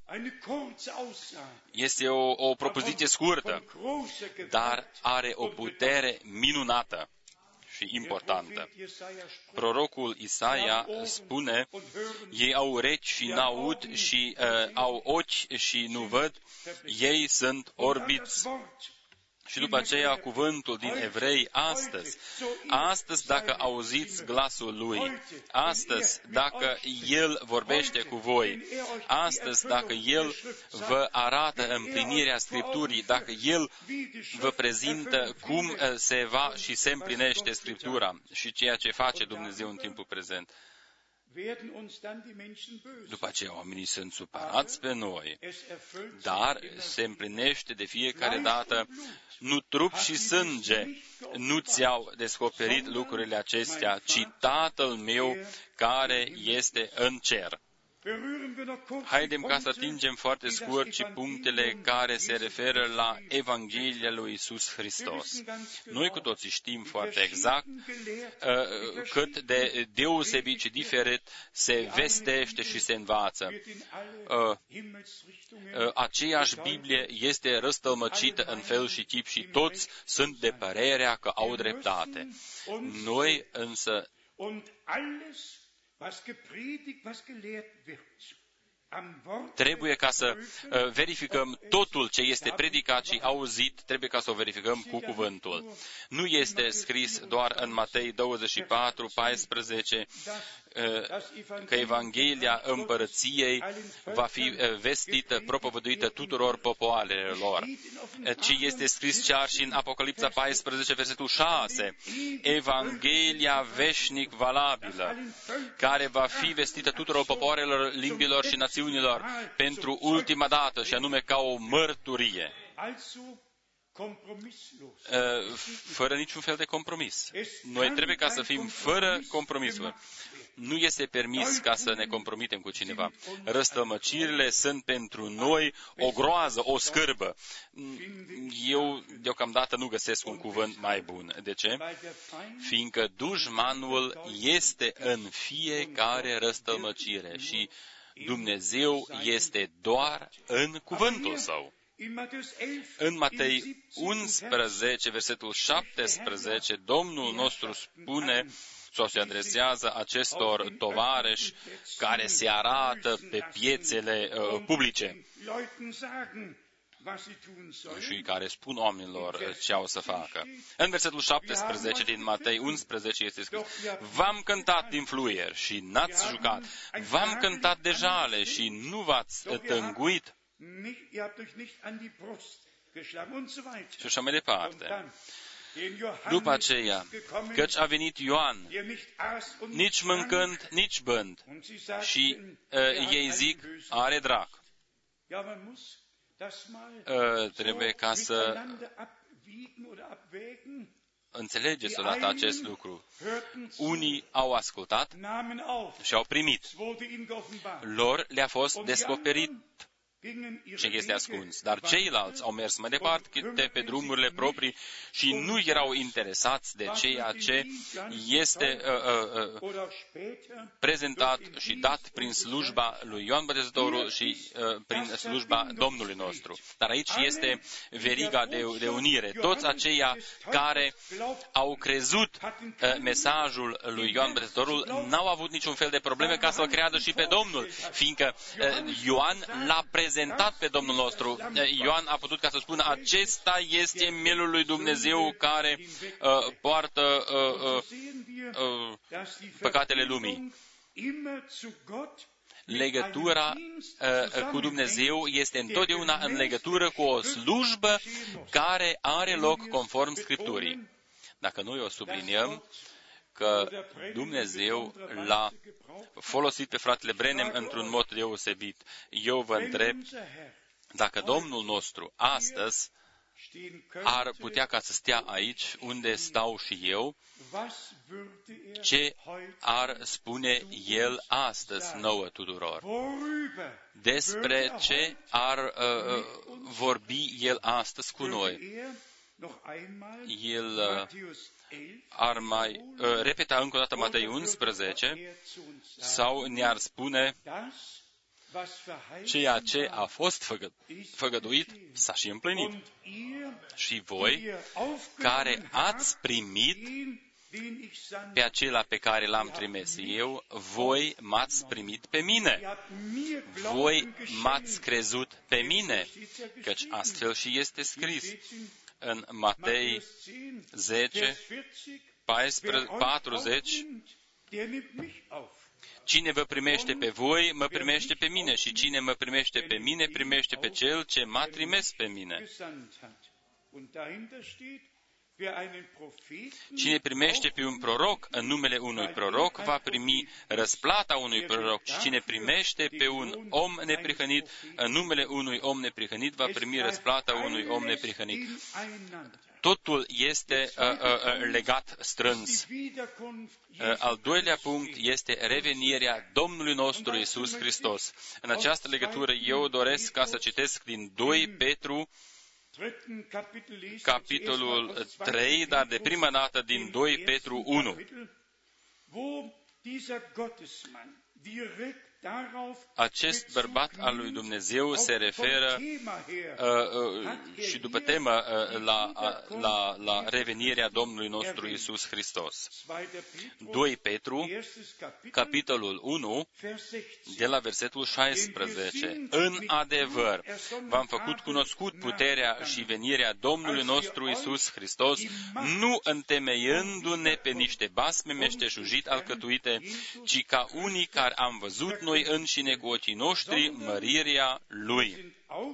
Este o, o propoziție scurtă, dar are o putere minunată și importantă. Prorocul Isaia spune, ei au urechi și n-aud și uh, au ochi și nu văd, ei sunt orbiți. Și după aceea cuvântul din Evrei, astăzi, astăzi dacă auziți glasul Lui, astăzi dacă El vorbește cu voi, astăzi dacă El vă arată împlinirea Scripturii, dacă El vă prezintă cum se va și se împlinește Scriptura și ceea ce face Dumnezeu în timpul prezent. După aceea oamenii sunt supărați pe noi, dar se împlinește de fiecare dată. Nu trup și sânge nu ți-au descoperit lucrurile acestea, ci Tatăl meu care este în cer. Haidem ca să atingem foarte scurt și punctele care se referă la Evanghelia lui Iisus Hristos. Noi cu toții știm foarte exact uh, cât de deosebit și diferit se vestește și se învață. Uh, uh, aceeași Biblie este răstălmăcită în fel și chip și toți sunt de părerea că au dreptate. Noi însă trebuie ca să verificăm totul ce este predicat și auzit, trebuie ca să o verificăm cu cuvântul. Nu este scris doar în Matei douăzeci și patru, paisprezece, că Evanghelia împărăției va fi vestită, propovăduită tuturor popoarelor, ci este scris chiar și în Apocalipsa paisprezece, versetul șase, Evanghelia veșnic valabilă, care va fi vestită tuturor popoarelor, limbilor și națiunilor pentru ultima dată, și anume ca o mărturie, fără niciun fel de compromis. Noi trebuie ca să fim fără compromisuri. Nu este permis ca să ne compromitem cu cineva. Răstălmăcirile sunt pentru noi o groază, o scârbă. Eu deocamdată nu găsesc un cuvânt mai bun. De ce? Fiindcă dușmanul este în fiecare răstălmăcire și Dumnezeu este doar în cuvântul Său. În Matei unsprezece, versetul șaptesprezece, Domnul nostru spune sau se adresează acestor tovarăși care se arată pe piețele uh, publice și care spun oamenilor ce au să facă. În versetul șaptesprezece din Matei unsprezece este scris: v-am cântat din fluier și n-ați jucat, v-am cântat de jale și nu v-ați tânguit. Și așa mai departe. După aceea, căci a venit Ioan, nici mâncând, nici bând, și uh, ei zic, are drac. Uh, trebuie ca să înțelegeți odată acest lucru. Unii au ascultat și au primit. Lor le-a fost descoperit ce este ascuns. Dar ceilalți au mers mai departe pe drumurile proprii și nu erau interesați de ceea ce este uh, uh, prezentat și dat prin slujba lui Ioan Botezătorul și uh, prin slujba Domnului nostru. Dar aici este veriga de, de unire. Toți aceia care au crezut uh, mesajul lui Ioan Botezătorul n-au avut niciun fel de probleme ca să-L creadă și pe Domnul, fiindcă uh, Ioan l-a prezentat pe Domnul nostru. Ioan a putut ca să spună: acesta este mielul lui Dumnezeu care uh, poartă uh, uh, uh, păcatele lumii. Legătura uh, cu Dumnezeu este întotdeauna în legătură cu o slujbă care are loc conform Scripturii. Dacă noi o subliniem, că Dumnezeu l-a folosit pe fratele Branham într-un mod deosebit. Eu vă întreb dacă Domnul nostru astăzi ar putea ca să stea aici unde stau și eu, ce ar spune El astăzi nouă tuturor? Despre ce ar uh, vorbi El astăzi cu noi? El uh, ar mai uh, repeta încă o dată Matei unsprezece sau ne-ar spune: ceea ce a fost făgă, făgăduit s-a și împlinit. Și voi, care ați primit pe acela pe care l-am trimis eu, voi m-ați primit pe mine. Voi m-ați crezut pe mine, căci astfel și este scris în Matei zece, patruzeci. Cine vă primește pe voi, mă primește pe mine, și cine mă primește pe mine, primește pe cel ce m-a trimis pe mine. Cine primește pe un proroc în numele unui proroc va primi răsplata unui proroc, și cine primește pe un om neprihănit în numele unui om neprihănit va primi răsplata unui om neprihănit. Totul este uh, uh, legat strâns. Uh, al doilea punct este revenirea Domnului nostru Iisus Hristos. În această legătură eu doresc ca să citesc din doi Petru, capitolul trei, dar de prima dată din doi Petru unu. Acest bărbat al lui Dumnezeu se referă uh, uh, și după temă uh, la, la, la revenirea Domnului nostru Iisus Hristos. doi Petru, capitolul unu, de la versetul șaisprezece. În adevăr, v-am făcut cunoscut puterea și venirea Domnului nostru Iisus Hristos, nu întemeiându-ne pe niște basme meșteșugit alcătuite, ci ca unii care am văzut noi înșine cu ochii noștri mărirea Lui.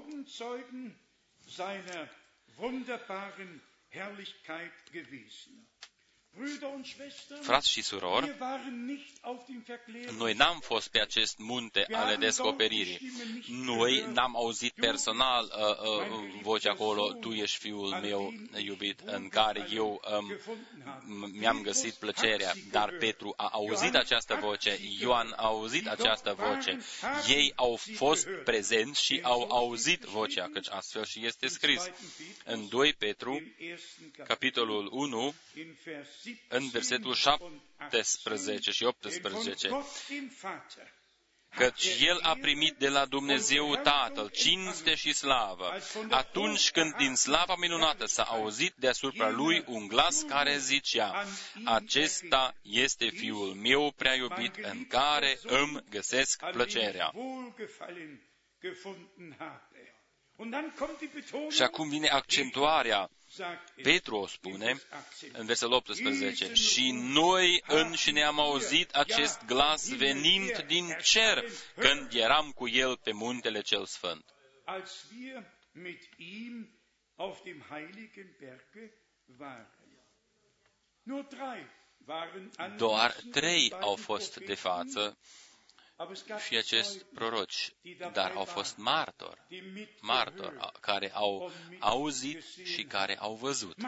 Frați și surori, noi n-am fost pe acest munte ale descoperirii. Noi n-am auzit personal uh, uh, vocea acolo: tu ești Fiul meu iubit, în care eu um, mi-am găsit plăcerea. Dar Petru a auzit această voce, Ioan a auzit această voce. Ei au fost prezenți și au auzit vocea, căci astfel și este scris. În doi Petru, capitolul unu, în versetul șaptesprezece și optsprezece. căci El a primit de la Dumnezeu Tatăl cinste și slavă, atunci când din slava minunată s-a auzit deasupra Lui un glas care zicea: acesta este Fiul meu prea iubit, în care îmi găsesc plăcerea. Și acum vine accentuarea. Petru o spune în versetul optsprezece: și noi înșine am auzit acest glas venind din cer, când eram cu El pe muntele cel sfânt. Doar trei au fost de față, și acești proroci, dar au fost martori, martori care au auzit și care au văzut.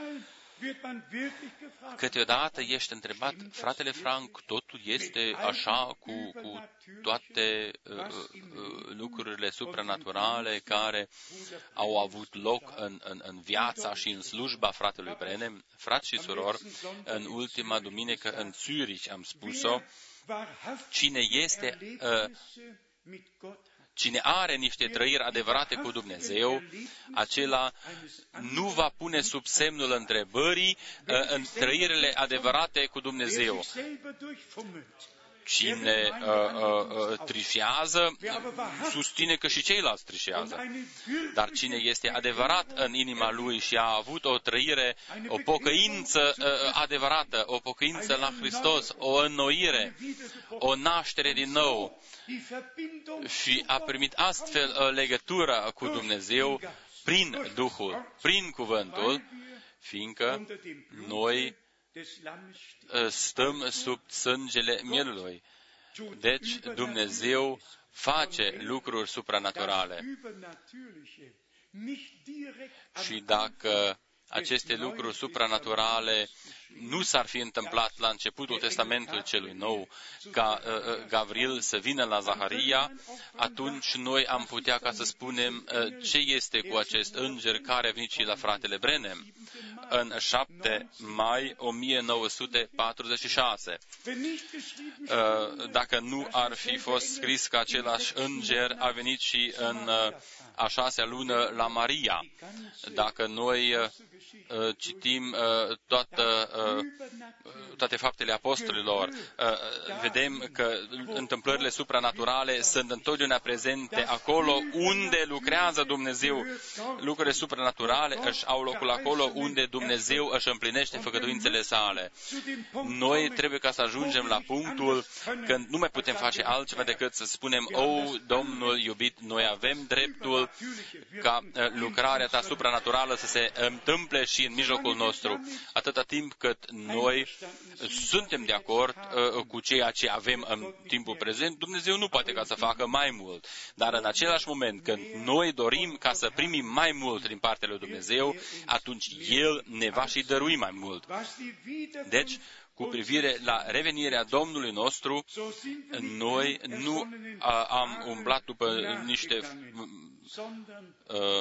Câteodată ești întrebat: fratele Frank, totul este așa cu, cu toate uh, uh, lucrurile supranaturale care au avut loc în, în, în viața și în slujba fratelui Branham? Frați și surori, în ultima duminică în Zürich am spus-o: cine este, uh, cine are niște trăiri adevărate cu Dumnezeu, acela nu va pune sub semnul întrebării uh, în trăirile adevărate cu Dumnezeu. Cine uh, uh, trișează, susține că și ceilalți trișează. Dar cine este adevărat în inima lui și a avut o trăire, o pocăință uh, adevărată, o pocăință la Hristos, o înnoire, o naștere din nou și a primit astfel o legătură cu Dumnezeu prin Duhul, prin Cuvântul, fiindcă noi stăm sub sângele mielului. Deci Dumnezeu face lucruri supranaturale. Și dacă aceste lucruri supranaturale nu s-ar fi întâmplat la începutul Testamentului celui nou, ca uh, Gavril să vină la Zaharia, atunci noi am putea ca să spunem uh, ce este cu acest înger care a venit și la fratele Branham în șapte mai o mie nouă sute patruzeci și șase. Uh, dacă nu ar fi fost scris că același înger a venit și în uh, a șasea lună la Maria, dacă noi uh, citim uh, toată, uh, toate faptele apostolilor, uh, vedem că întâmplările supranaturale sunt întotdeauna prezente acolo unde lucrează Dumnezeu. Lucrurile supranaturale își au locul acolo unde Dumnezeu își împlinește făgăduințele sale. Noi trebuie ca să ajungem la punctul când nu mai putem face altceva decât să spunem: o, Domnul iubit, noi avem dreptul ca lucrarea ta supranaturală să se întâmple și în mijlocul nostru, atâta timp cât noi suntem de acord uh, cu ceea ce avem în timpul prezent. Dumnezeu nu poate ca să facă mai mult, dar în același moment când noi dorim ca să primim mai mult din partea lui Dumnezeu, atunci El ne va și dărui mai mult. Deci, cu privire la revenirea Domnului nostru, noi nu a, am umblat după niște uh,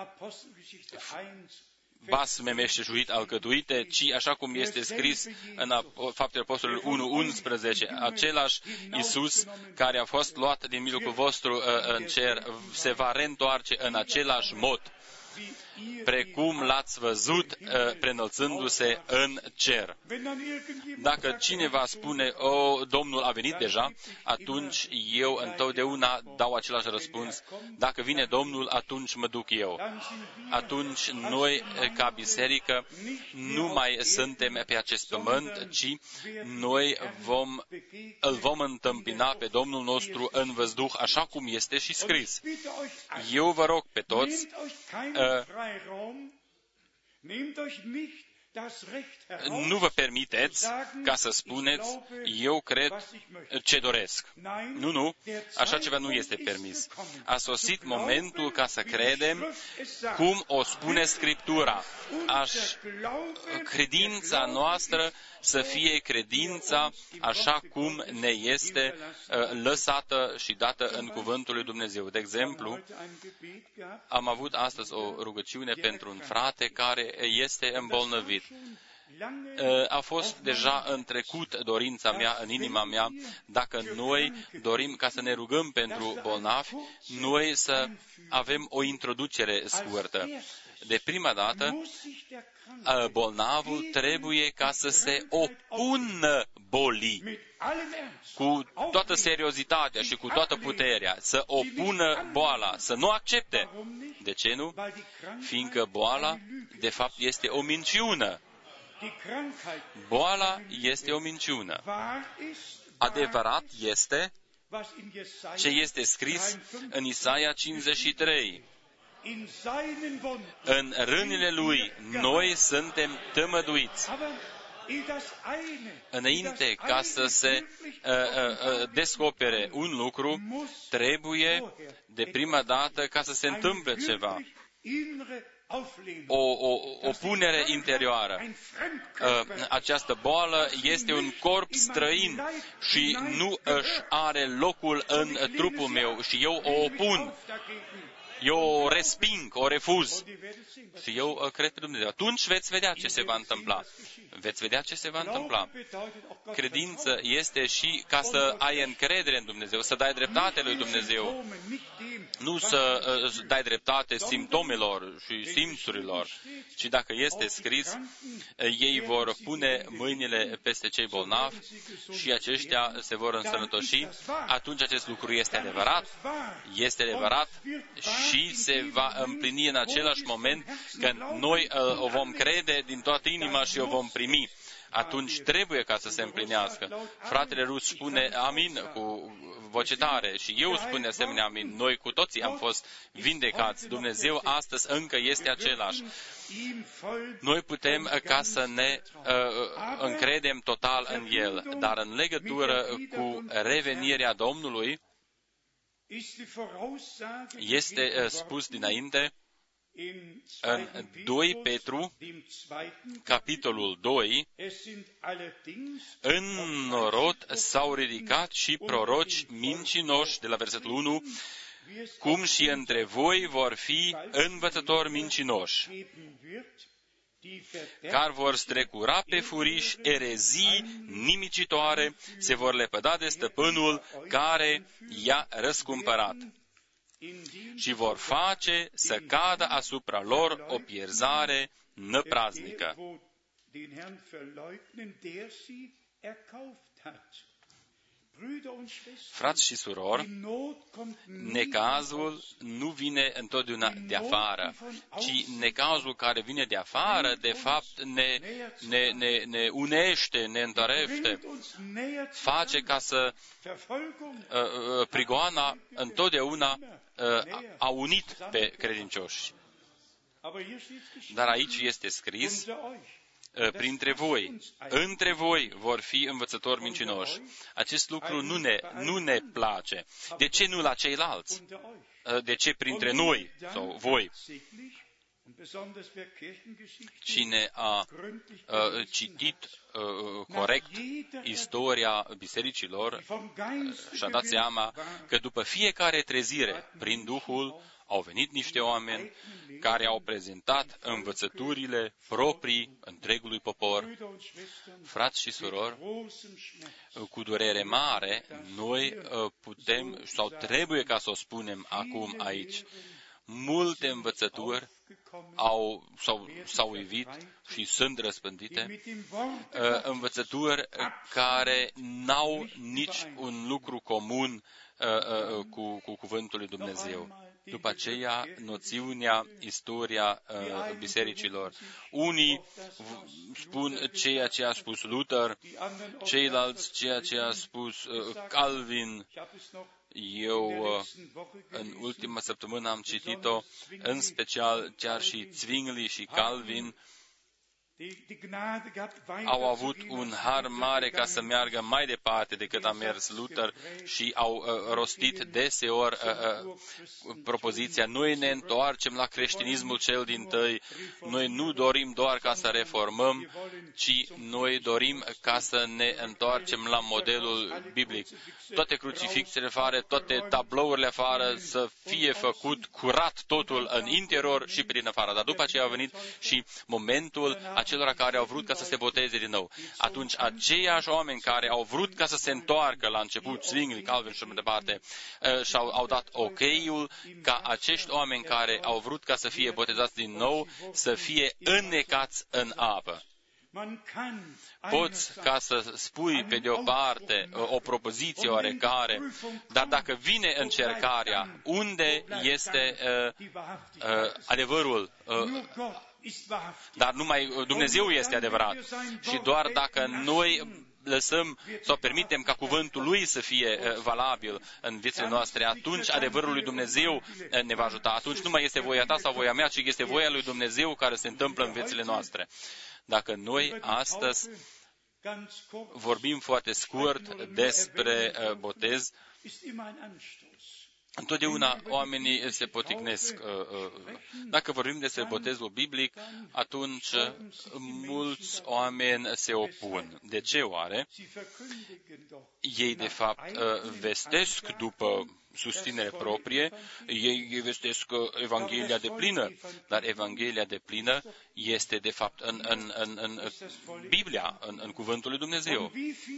basme meșteșuit alcătuite, ci așa cum este scris în Faptele Apostolilor unu unsprezece, același Iisus care a fost luat din mijlocul vostru uh, în cer se va reîntoarce în același mod, precum l-ați văzut uh, preînălțându-se în cer. Dacă cineva spune: o, Domnul a venit deja, atunci eu întotdeauna dau același răspuns: dacă vine Domnul, atunci mă duc eu. Atunci noi, ca biserică, nu mai suntem pe acest pământ, ci noi vom, îl vom întâmpina pe Domnul nostru în văzduh, așa cum este și scris. Eu vă rog pe toți, uh, nu vă permiteți ca să spuneți: eu cred ce doresc. Nu, nu, așa ceva nu este permis. A sosit momentul ca să credem cum o spune Scriptura. Aș, credința noastră să fie credința așa cum ne este uh, lăsată și dată în Cuvântul lui Dumnezeu. De exemplu, am avut astăzi o rugăciune pentru un frate care este îmbolnăvit. a fost deja în trecut dorința mea, în inima mea, dacă noi dorim ca să ne rugăm pentru bolnavi, noi să avem o introducere scurtă. De prima dată, bolnavul trebuie ca să se opună bolii cu toată seriozitatea și cu toată puterea, să opună boala, să nu accepte. De ce nu? Fiindcă boala, de fapt, este o minciună. Boala este o minciună. Adevărat este ce este scris în Isaia cincizeci și trei. În rânile lui noi suntem tămăduiți. Înainte ca să se uh, uh, descopere un lucru, trebuie de prima dată ca să se întâmple ceva. O, o, o punere interioară. Această boală este un corp străin și nu își are locul în trupul meu și eu o opun. Eu o resping, o refuz. Și eu cred pe Dumnezeu. Atunci veți vedea ce se va întâmpla. Veți vedea ce se va întâmpla. Credință este și ca să ai încredere în Dumnezeu, să dai dreptate lui Dumnezeu. Nu să uh, dai dreptate simptomelor și simțurilor, ci dacă este scris, ei vor pune mâinile peste cei bolnavi și aceștia se vor însănătoși, atunci acest lucru este adevărat, este adevărat și se va împlini în același moment când noi uh, o vom crede din toată inima și o vom primi. Atunci trebuie ca să se împlinească. Fratele Rus spune amin cu voce tare și eu spun de asemenea amin. Noi cu toții am fost vindecați. Dumnezeu astăzi încă este același. Noi putem ca să ne uh, încredem total în El, dar în legătură cu revenirea Domnului este uh, spus dinainte în doi Petru, capitolul doi, în norod s-au ridicat și proroci mincinoși, de la versetul unu, cum și între voi vor fi învățători mincinoși, care vor strecura pe furiș erezii nimicitoare, se vor lepăda de stăpânul care i-a răscumpărat și vor face să cadă asupra lor o pierzare năpraznică. Frați și surori, necazul nu vine întotdeauna de afară, ci necazul care vine de afară, de fapt, ne, ne, ne, ne unește, ne întărește, face ca să uh, prigoana întotdeauna uh, a unit pe credincioși. Dar aici este scris, printre voi, între voi vor fi învățători mincinoși. Acest lucru nu ne, nu ne place. De ce nu la ceilalți? De ce printre noi sau voi? Cine a, a citit a, corect istoria bisericilor și-a dat seama că după fiecare trezire prin Duhul au venit niște oameni care au prezentat învățăturile proprii întregului popor. Frați și surori, cu durere mare, noi putem sau trebuie ca să o spunem acum aici. Multe învățături au, s-au, s-au ivit și sunt răspândite, învățături care n-au nici un lucru comun cu, cu cuvântul lui Dumnezeu. După aceea, noțiunea, istoria uh, bisericilor. Unii spun ceea ce a spus Luther, ceilalți ceea ce a spus uh, Calvin. Eu, uh, în ultima săptămână, am citit-o, în special chiar și Zwingli și Calvin au avut un har mare ca să meargă mai departe decât a mers Luther și au uh, rostit deseori uh, uh, propoziția: noi ne întoarcem la creștinismul cel dintâi, noi nu dorim doar ca să reformăm, ci noi dorim ca să ne întoarcem la modelul biblic. Toate crucifixele afară, toate tablourile afară, să fie făcut curat totul în interior și prin afară. Dar după aceea a venit și momentul acelora care au vrut ca să se boteze din nou. Atunci aceiași oameni care au vrut ca să se întoarcă la început, Zwingli, Calvin și mai departe, și-au au dat ok-ul ca acești oameni care au vrut ca să fie botezați din nou, să fie înnecați în apă. Poți ca să spui pe de o parte o propoziție oarecare, dar dacă vine încercarea, unde este uh, uh, adevărul? Uh, dar numai Dumnezeu este adevărat. Și doar dacă noi lăsăm sau permitem ca cuvântul Lui să fie uh, valabil în viețile noastre, atunci adevărul lui Dumnezeu uh, ne va ajuta. Atunci nu mai este voia ta sau voia mea, ci este voia lui Dumnezeu care se întâmplă în viețile noastre. Dacă noi astăzi vorbim foarte scurt despre uh, botez, întotdeauna oamenii se poticnesc. Dacă vorbim despre botezul biblic, atunci mulți oameni se opun. De ce oare? Ei, de fapt, vestesc după susținere proprie, ei vestesc Evanghelia de plină, dar Evanghelia de plină este, de fapt, în, în, în, în Biblia, în, în Cuvântul lui Dumnezeu.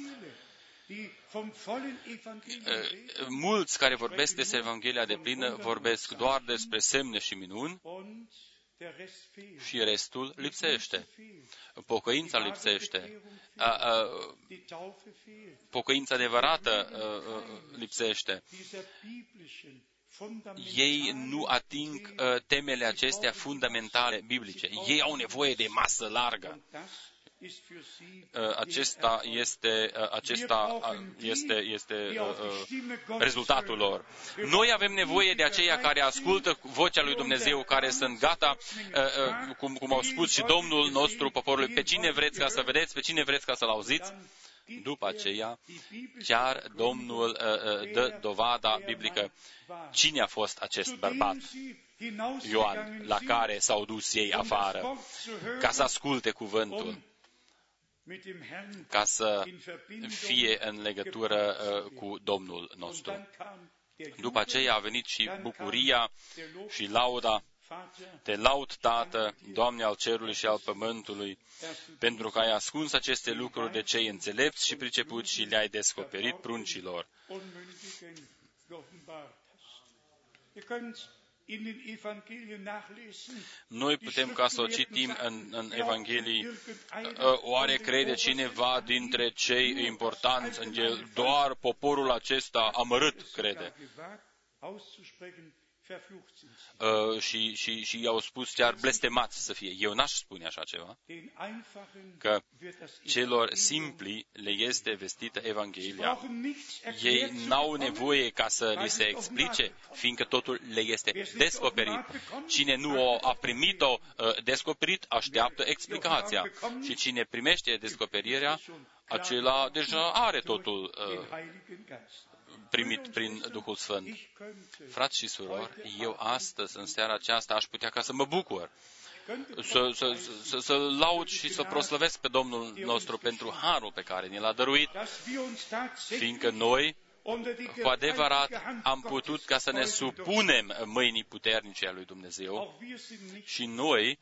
Mulți care vorbesc despre Evanghelia de plină vorbesc doar despre semne și minuni și restul lipsește. Pocăința lipsește. A, a, pocăința adevărată a, a, lipsește. Ei nu ating a, temele acestea fundamentale biblice. Ei au nevoie de masă largă. Acesta este, acesta este, este rezultatul lor. Noi avem nevoie de aceia care ascultă vocea lui Dumnezeu, care sunt gata, cum, cum au spus și Domnul nostru poporului, pe cine vreți ca să vedeți, pe cine vreți ca să-l auziți. După aceea, chiar Domnul dă dovada biblică cine a fost acest bărbat, Ioan, la care s-au dus ei afară, ca să asculte cuvântul, ca să fie în legătură uh, cu Domnul nostru. După aceea a venit și bucuria și lauda. Te laud, Tată, Doamne al cerului și al pământului, pentru că ai ascuns aceste lucruri de cei înțelepți și pricepuți și le-ai descoperit pruncilor. Noi putem ca să o citim în, în Evanghelii. Oare crede cineva dintre cei importanți în el, doar poporul acesta amărât crede? Uh, și, și, și i-au spus chiar blestemați să fie. Eu n-aș spune așa ceva, că celor simpli le este vestită Evanghelia. Ei n-au nevoie ca să li se explice, fiindcă totul le este descoperit. Cine nu a primit-o uh, descoperit, așteaptă explicația. Și cine primește descoperirea, acela deja are totul uh, primit prin Duhul Sfânt. Frați și surori, eu astăzi, în seara aceasta, aș putea ca să mă bucur, să, să, să, să laud și să proslăvesc pe Domnul nostru pentru harul pe care ne l-a dăruit, fiindcă noi, cu adevărat, am putut ca să ne supunem mâinii puternice a lui Dumnezeu și noi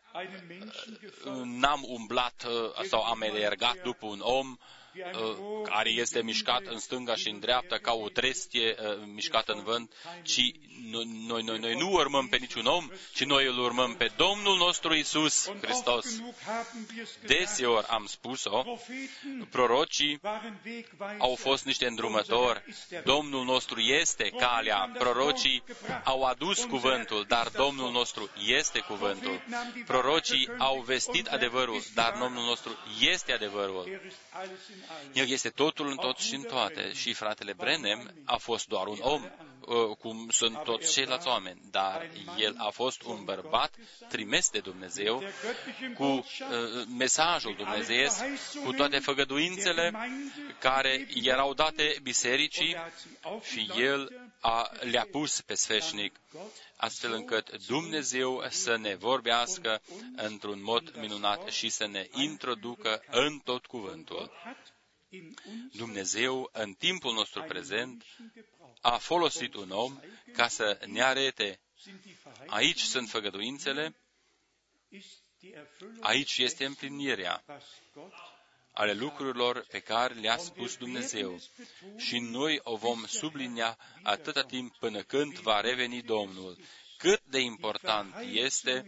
n-am umblat sau am alergat după un om care este mișcat în stânga și în dreapta ca o trestie mișcată în vânt, ci noi, noi, noi nu urmăm pe niciun om, ci noi îl urmăm pe Domnul nostru Iisus Hristos. Deseori am spus-o, prorocii au fost niște îndrumători, Domnul nostru este calea, prorocii au adus cuvântul, dar Domnul nostru este cuvântul. Prorocii au vestit adevărul, dar Domnul nostru este adevărul. El este totul în tot și în toate. Și fratele Branham a fost doar un om, cum sunt toți ceilalți oameni, dar el a fost un bărbat trimis de Dumnezeu cu uh, mesajul dumnezeiesc, cu toate făgăduințele care erau date bisericii și el a, le-a pus pe sfeșnic, astfel încât Dumnezeu să ne vorbească într-un mod minunat și să ne introducă în tot cuvântul. Dumnezeu, în timpul nostru prezent, a folosit un om ca să ne arete. Aici sunt făgăduințele, Aici este împlinirea ale lucrurilor pe care le-a spus Dumnezeu. Și noi o vom sublinia atâta timp până când va reveni Domnul. Cât de important este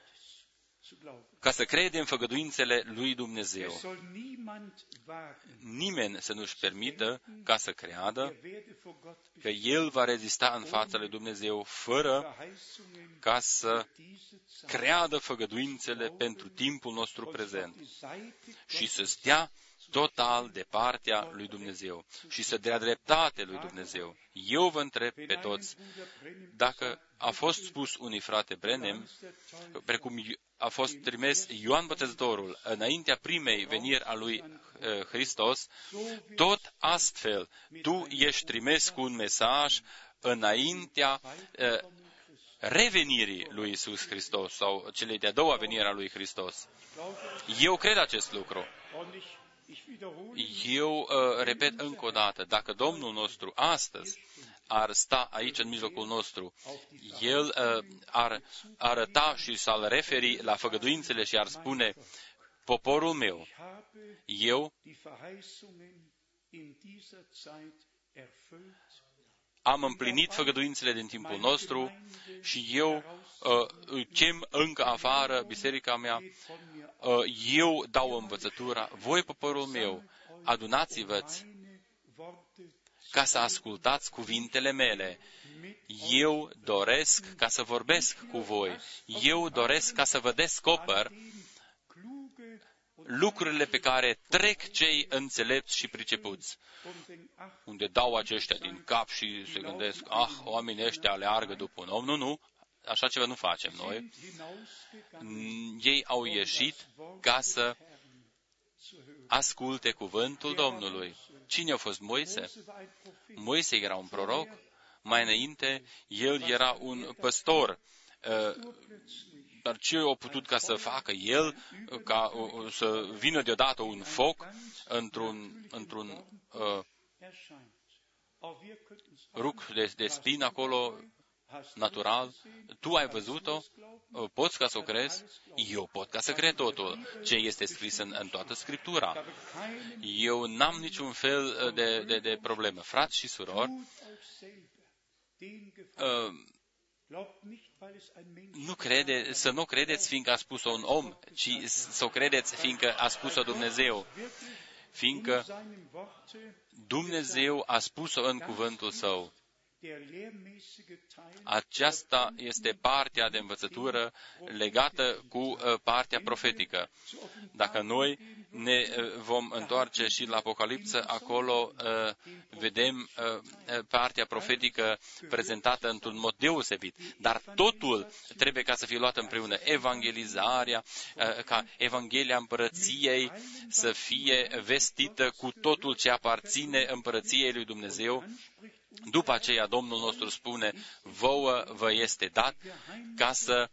ca să credem făgăduințele lui Dumnezeu. Nimeni să nu-și permită ca să creadă că el va rezista în fața lui Dumnezeu fără ca să creadă făgăduințele pentru timpul nostru prezent și să stea total de partea lui Dumnezeu și să dea dreptate lui Dumnezeu. Eu vă întreb pe toți, dacă a fost spus unui frate Brenem, precum a fost trimis Ioan Botezătorul înaintea primei veniri a lui uh, Hristos, tot astfel tu ești trimis cu un mesaj înaintea uh, revenirii lui Iisus Hristos sau celei de-a doua venire a lui Hristos. Eu cred acest lucru. Eu uh, repet încă o dată, dacă Domnul nostru astăzi ar sta aici în mijlocul nostru, El uh, ar arăta și s-ar referi la făgăduințele și ar spune, poporul meu, eu am împlinit făgăduințele din timpul nostru și eu uh, chem încă afară biserica mea, uh, eu dau învățătura, voi, poporul meu, adunați-vă-ți ca să ascultați cuvintele mele. Eu doresc ca să vorbesc cu voi. Eu doresc ca să vă descoper lucrurile pe care trec cei înțelepți și pricepuți, unde dau aceștia din cap și se gândesc, ah, oamenii ăștia aleargă după un om. Nu, nu, așa ceva nu facem noi. Ei au ieșit ca să asculte cuvântul Domnului. Cine a fost Moise? Moise era un proroc. Mai înainte, el era un păstor. Dar ce a putut ca să facă el, ca să vină deodată un foc într-un, într-un uh, ruc de, de spin acolo, natural? Tu ai văzut-o? Poți ca să o crezi? Eu pot ca să cred totul ce este scris în, în toată Scriptura. Eu n-am niciun fel de, de, de problemă. Frați și surori, uh, nu crede, să nu credeți fiindcă a spus-o un om, ci să o credeți fiindcă a spus-o Dumnezeu. Fiindcă Dumnezeu a spus-o în cuvântul Său. Aceasta este partea de învățătură legată cu partea profetică. Dacă noi ne vom întoarce și la Apocalipsă, acolo vedem partea profetică prezentată într-un mod deosebit. Dar totul trebuie ca să fie luat împreună. Evangelizarea, ca Evanghelia Împărăției să fie vestită cu totul ce aparține Împărăției lui Dumnezeu. După aceea, Domnul nostru spune, vouă vă este dat ca să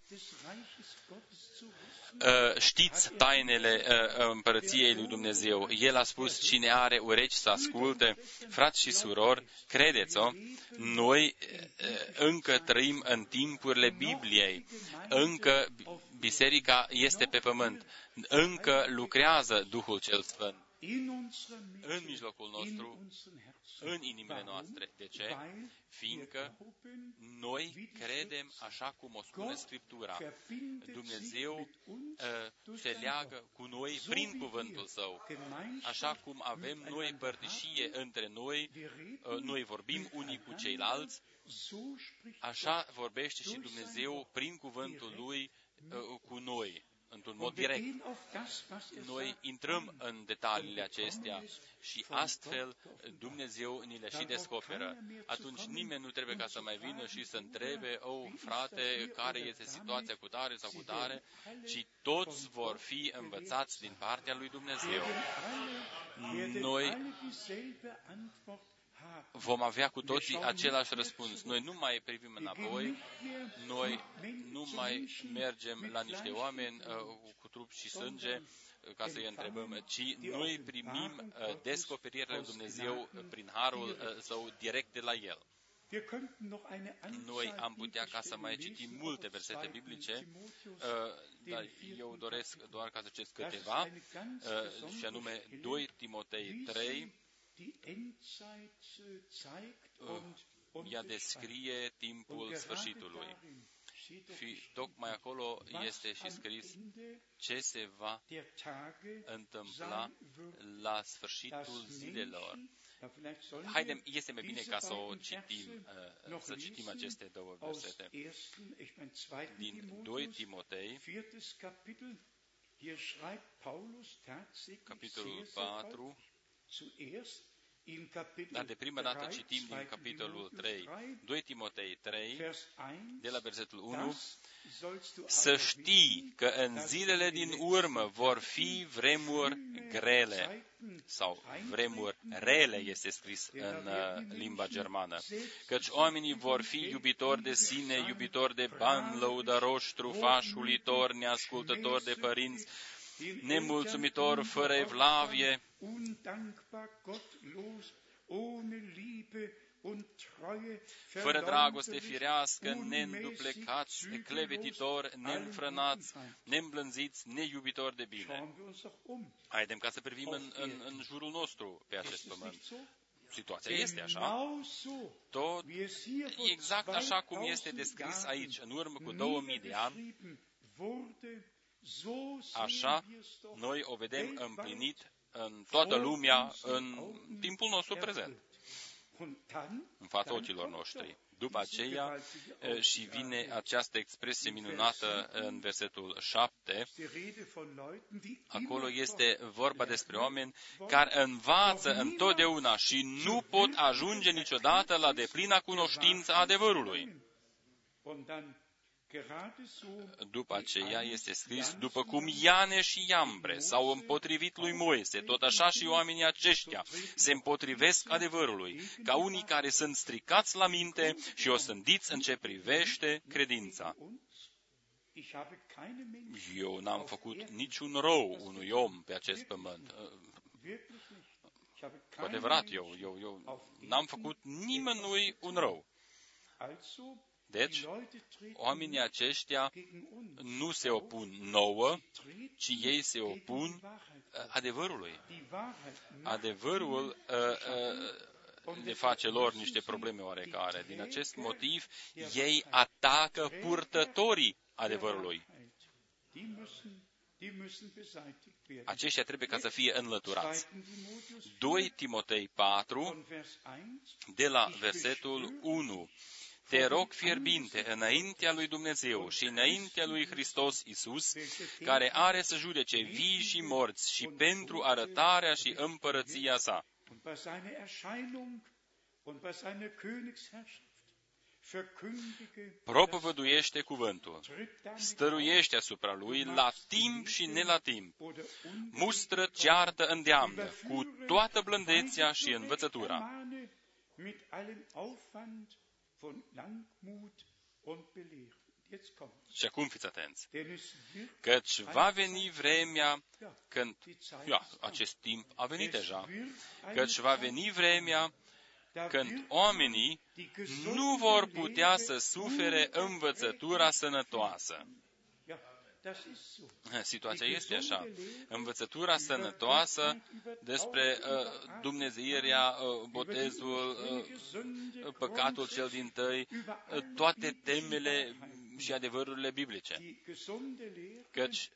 uh, știți tainele uh, Împărăției lui Dumnezeu. El a spus, cine are urechi să asculte. Frați și surori, credeți-o, noi uh, încă trăim în timpurile Bibliei. Încă biserica este pe pământ. Încă lucrează Duhul cel Sfânt în mijlocul nostru, în inimile noastre. De ce? Fiindcă noi credem așa cum o spune Scriptura. Dumnezeu uh, se leagă cu noi prin cuvântul Său. Așa cum avem noi părtășie între noi, uh, noi vorbim unii cu ceilalți, așa vorbește și Dumnezeu prin cuvântul Lui uh, cu noi. Într-un mod direct. Noi intrăm în detaliile acestea și astfel Dumnezeu ni le și descoperă. Atunci nimeni nu trebuie ca să mai vină și să întrebe, oh, frate, care este situația cu tare sau cu tare, ci toți vor fi învățați din partea lui Dumnezeu. Noi vom avea cu toții același răspuns. Noi nu mai privim înapoi, noi nu mai mergem la niște oameni uh, cu trup și sânge uh, ca să-i întrebăm, ci noi primim uh, descoperirea lui Dumnezeu prin harul uh, Său direct de la El. Noi am putea ca să mai citim multe versete biblice, dar eu doresc doar ca să citesc câteva, și anume doi Timotei trei, ea descrie timpul sfârșitului. Și tocmai acolo este și scris ce se va întâmpla la sfârșitul zilelor. Haidem, este mai bine ca să o citim, să citim aceste două versete. Din doi Timotei, capitolul patru, dar de prima dată citim din capitolul trei, doi Timotei trei, de la versetul unu, să știi că în zilele din urmă vor fi vremuri grele, sau vremuri rele este scris în limba germană, căci oamenii vor fi iubitori de sine, iubitori de bani, lăudăroși, trufași, hulitori, neascultători de părinți, nemulțumitor, fără evlavie, fără dragoste firească, neînduplecați, clevetitori, neînfrânați, neîmblânziți, neiubitori de bine. Haidem ca să privim în, în, în jurul nostru pe acest pământ. Situația este așa, tot exact așa cum este descris aici, în urmă cu două mii de ani, așa noi o vedem împlinit în toată lumea, în timpul nostru prezent, în fața ochilor noștri. După aceea și vine această expresie minunată în versetul șapte. Acolo este vorba despre oameni care învață întotdeauna și nu pot ajunge niciodată la deplina cunoștință a adevărului. După aceea este scris, după cum Iane și Iambre s-au împotrivit lui Moise, tot așa și oamenii aceștia se împotrivesc adevărului, ca unii care sunt stricați la minte și osândiți în ce privește credința. Eu n-am făcut niciun rău unui om pe acest pământ. Cu adevărat, eu, eu, eu n-am făcut nimănui un rău. Deci, oamenii aceștia nu se opun nouă, ci ei se opun adevărului. Adevărul le face lor niște probleme oarecare. Din acest motiv, ei atacă purtătorii adevărului. Aceștia trebuie ca să fie înlăturați. doi Timotei patru, de la versetul unu. Te rog fierbinte înaintea lui Dumnezeu și înaintea lui Hristos Iisus, care are să judece vii și morți și pentru arătarea și împărăția sa. Propovăduiește cuvântul, stăruiește asupra lui la timp și ne la timp, mustră, ceartă, îndeamnă, cu toată blândețea și învățătura. Și acum fiți atenți, căci va veni vremea când, ia, acest timp a venit deja, căci va veni vremea când oamenii nu vor putea să sufere învățătura sănătoasă. Situația este așa. Învățătura sănătoasă despre uh, dumnezeirea, uh, botezul, uh, păcatul cel dintâi, uh, toate temele și adevărurile biblice. Căci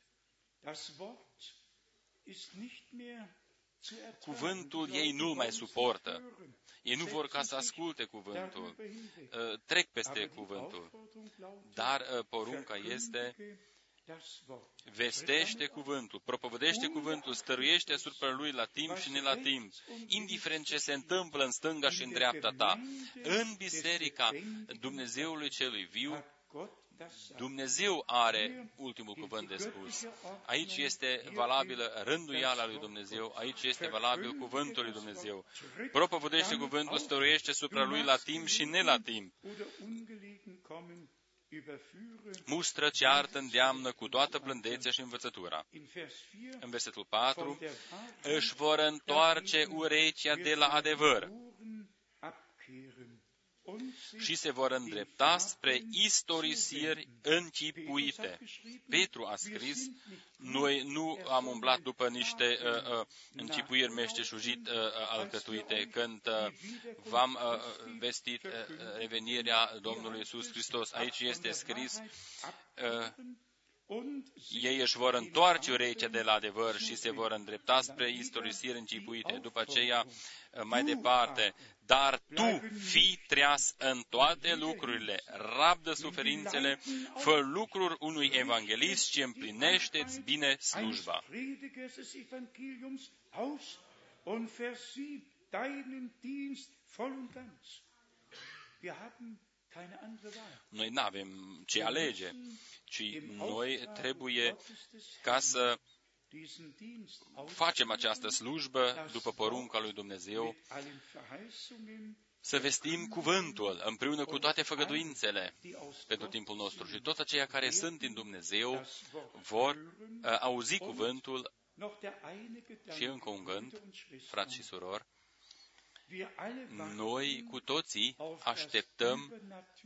cuvântul ei nu mai suportă. Ei nu vor ca să asculte cuvântul. Uh, trec peste cuvântul. Dar uh, porunca este: vestește cuvântul, propovădește cuvântul, stăruiește asupra lui la timp și ne la timp, indiferent ce se întâmplă în stânga și în dreapta ta. În biserica Dumnezeului celui viu, Dumnezeu are ultimul cuvânt de spus. Aici este valabilă rânduiala lui Dumnezeu, aici este valabil cuvântul lui Dumnezeu. Propovădește cuvântul, stăruiește asupra lui la timp și ne la timp. Mustră, ceartă, îndeamnă cu toată blândețea și învățătura. În versetul patru, își vor întoarce urechea de la adevăr și se vor îndrepta spre istorisiri închipuite. Petru a scris, noi nu am umblat după niște uh, uh, închipuiri meșteșugit uh, alcătuite, când uh, v-am uh, vestit uh, revenirea Domnului Iisus Hristos. Aici este scris, uh, ei își vor întoarce urechea de la adevăr și se vor îndrepta spre istorisiri închipuite. După aceea, mai departe, dar tu fii treaz în toate lucrurile, rabdă suferințele, fă lucruri unui evanghelist și împlinește-ți bine slujba. Noi nu avem ce alege, ci noi trebuie ca să facem această slujbă după porunca lui Dumnezeu, să vestim cuvântul împreună cu toate făgăduințele pentru timpul nostru. Și toți aceia care sunt în Dumnezeu vor uh, auzi cuvântul. Și încă un gând, frați și surori, noi cu toții așteptăm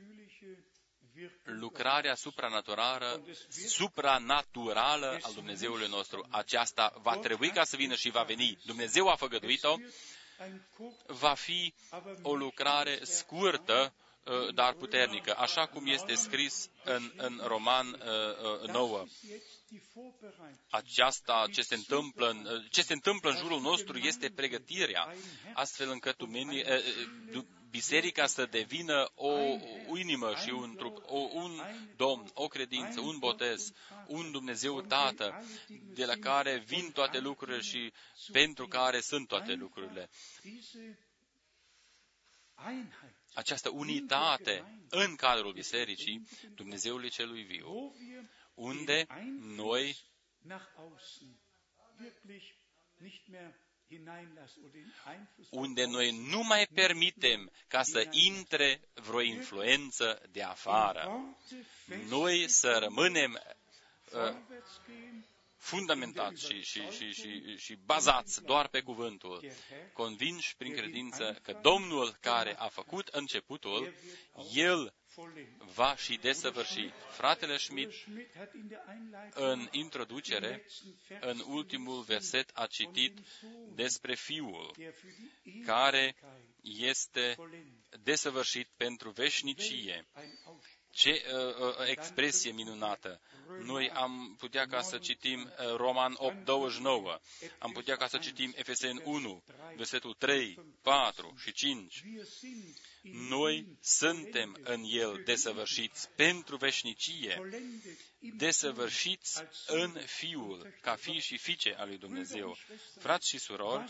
lucrarea supranaturală, supranaturală al Dumnezeului nostru. Aceasta va trebui ca să vină și va veni. Dumnezeu a făgăduit-o. Va fi o lucrare scurtă, dar puternică, așa cum este scris în, în Roman nouă. Aceasta, ce se întâmplă în, ce se întâmplă în jurul nostru este pregătirea, astfel încât oamenii, biserica să devină o inimă și un trup, o, un Domn, o credință, un botez, un Dumnezeu Tată, de la care vin toate lucrurile și pentru care sunt toate lucrurile. Această unitate în cadrul bisericii Dumnezeului Celui Viu, unde noi unde noi nu mai permitem ca să intre vreo influență de afară. Noi să rămânem uh, fundamentați și, și, și, și, și bazați doar pe cuvântul, convinși prin credință că Domnul care a făcut începutul, El va și desăvârși. Fratele Schmidt, în introducere, în ultimul verset, a citit despre Fiul, care este desăvârșit pentru veșnicie. Ce uh, expresie minunată! Noi am putea ca să citim uh, Roman opt douăzeci și nouă, am putea ca să citim Efeseni unu, versetul trei, patru și cinci. Noi suntem în El desăvârșiți pentru veșnicie, desăvârșiți în Fiul, ca fii și fiice al lui Dumnezeu. Frați și surori,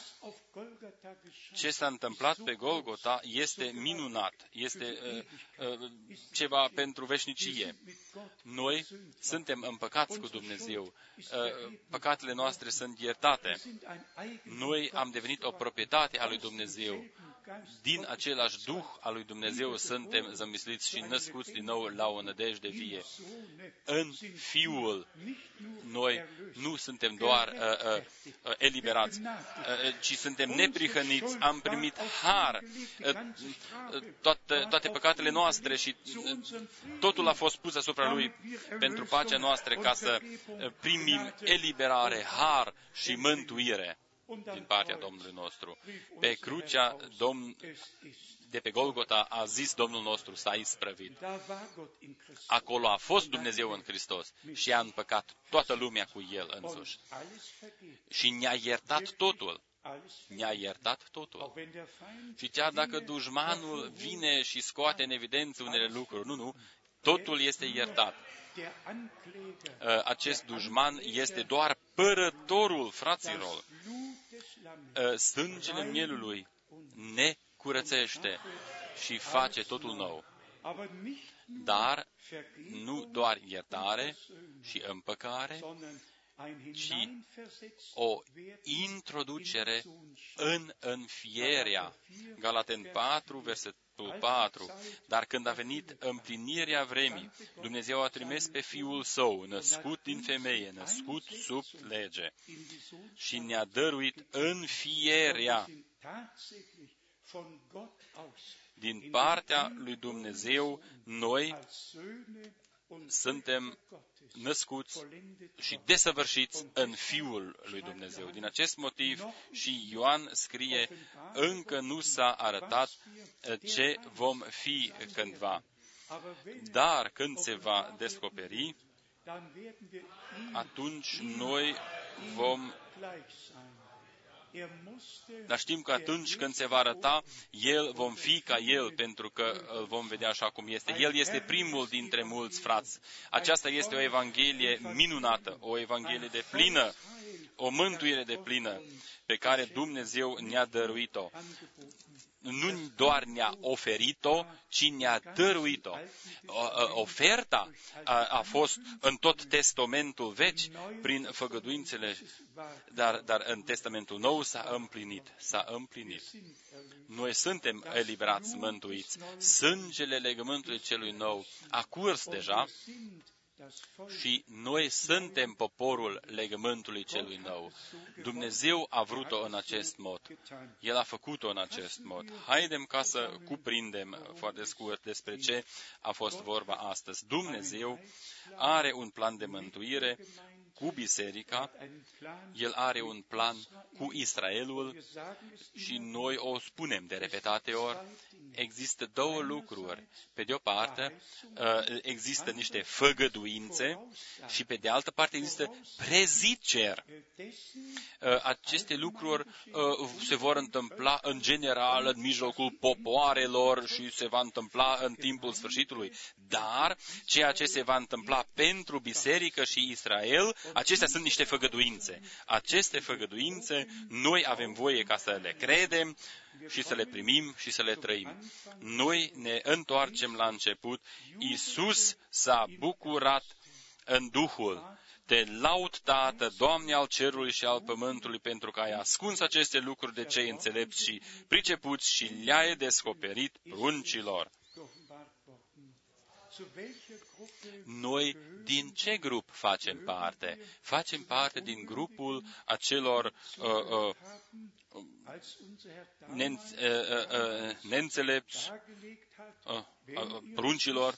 ce s-a întâmplat pe Golgota este minunat, este uh, uh, ceva pentru veșnicie. Noi suntem împăcați cu Dumnezeu, uh, păcatele noastre sunt iertate. Noi am devenit o proprietate a lui Dumnezeu. Din același Duh al lui Dumnezeu suntem zămisliți și născuți din nou la o nădejde vie. În Fiul noi nu suntem doar uh, uh, eliberați, uh, ci suntem neprihăniți, am primit har, uh, toate, toate păcatele noastre și uh, totul a fost pus asupra Lui pentru pacea noastră, ca să uh, primim eliberare, har și mântuire din partea Domnului nostru. Pe crucea Domn, de pe Golgota a zis Domnul nostru, s-a isprăvit. Acolo a fost Dumnezeu în Hristos și a împăcat toată lumea cu El însuși. Și ne-a iertat totul. Ne-a iertat totul. Și chiar dacă dușmanul vine și scoate în evidență unele lucruri, nu, nu, totul este iertat. Acest dușman este doar părătorul, fraților. Sângele mielului ne curățește și face totul nou. Dar nu doar iertare și împăcare, ci o introducere în înfierea. Galaten patru, versetul patru. Dar când a venit împlinirea vremii, Dumnezeu a trimis pe Fiul Său, născut din femeie, născut sub lege, și ne-a dăruit înfierea Din partea lui Dumnezeu, noi suntem născuți și desăvârșiți în Fiul lui Dumnezeu. Din acest motiv și Ioan scrie, încă nu s-a arătat ce vom fi cândva. Dar când se va descoperi, atunci noi vom... Dar știm că atunci când se va arăta, El vom fi ca El, pentru că îl vom vedea așa cum este. El este primul dintre mulți frați. Aceasta este o evanghelie minunată, o evanghelie de plină, o mântuire de plină, pe care Dumnezeu ne-a dăruit-o. Nu doar ne-a oferit-o, ci ne-a dăruit-o. Oferta a, a fost în tot Testamentul Vechi, prin făgăduințele, dar, dar în Testamentul Nou s-a împlinit. S-a împlinit. Noi suntem eliberați, mântuiți. Sângele legământului celui nou a curs deja și noi suntem poporul legământului celui nou. Dumnezeu a vrut-o în acest mod. El a făcut-o în acest mod. Haidem ca să cuprindem foarte scurt despre ce a fost vorba astăzi. Dumnezeu are un plan de mântuire cu biserica, El are un plan cu Israelul și noi o spunem de repetate ori. Există două lucruri. Pe de o parte, există niște făgăduințe și pe de altă parte există preziceri. Aceste lucruri se vor întâmpla în general în mijlocul popoarelor și se va întâmpla în timpul sfârșitului. Dar ceea ce se va întâmpla pentru biserică și Israel, acestea sunt niște făgăduințe. Aceste făgăduințe noi avem voie ca să le credem și să le primim și să le trăim. Noi ne întoarcem la început. Iisus s-a bucurat în Duhul. Te laud, Tată, Doamne al cerului și al pământului, pentru că ai ascuns aceste lucruri de cei înțelepți și pricepuți și le-ai descoperit pruncilor. Noi din ce grup facem parte? Facem parte din grupul acelor uh, uh, neîn- uh, uh, neînțelepți uh, uh, pruncilor.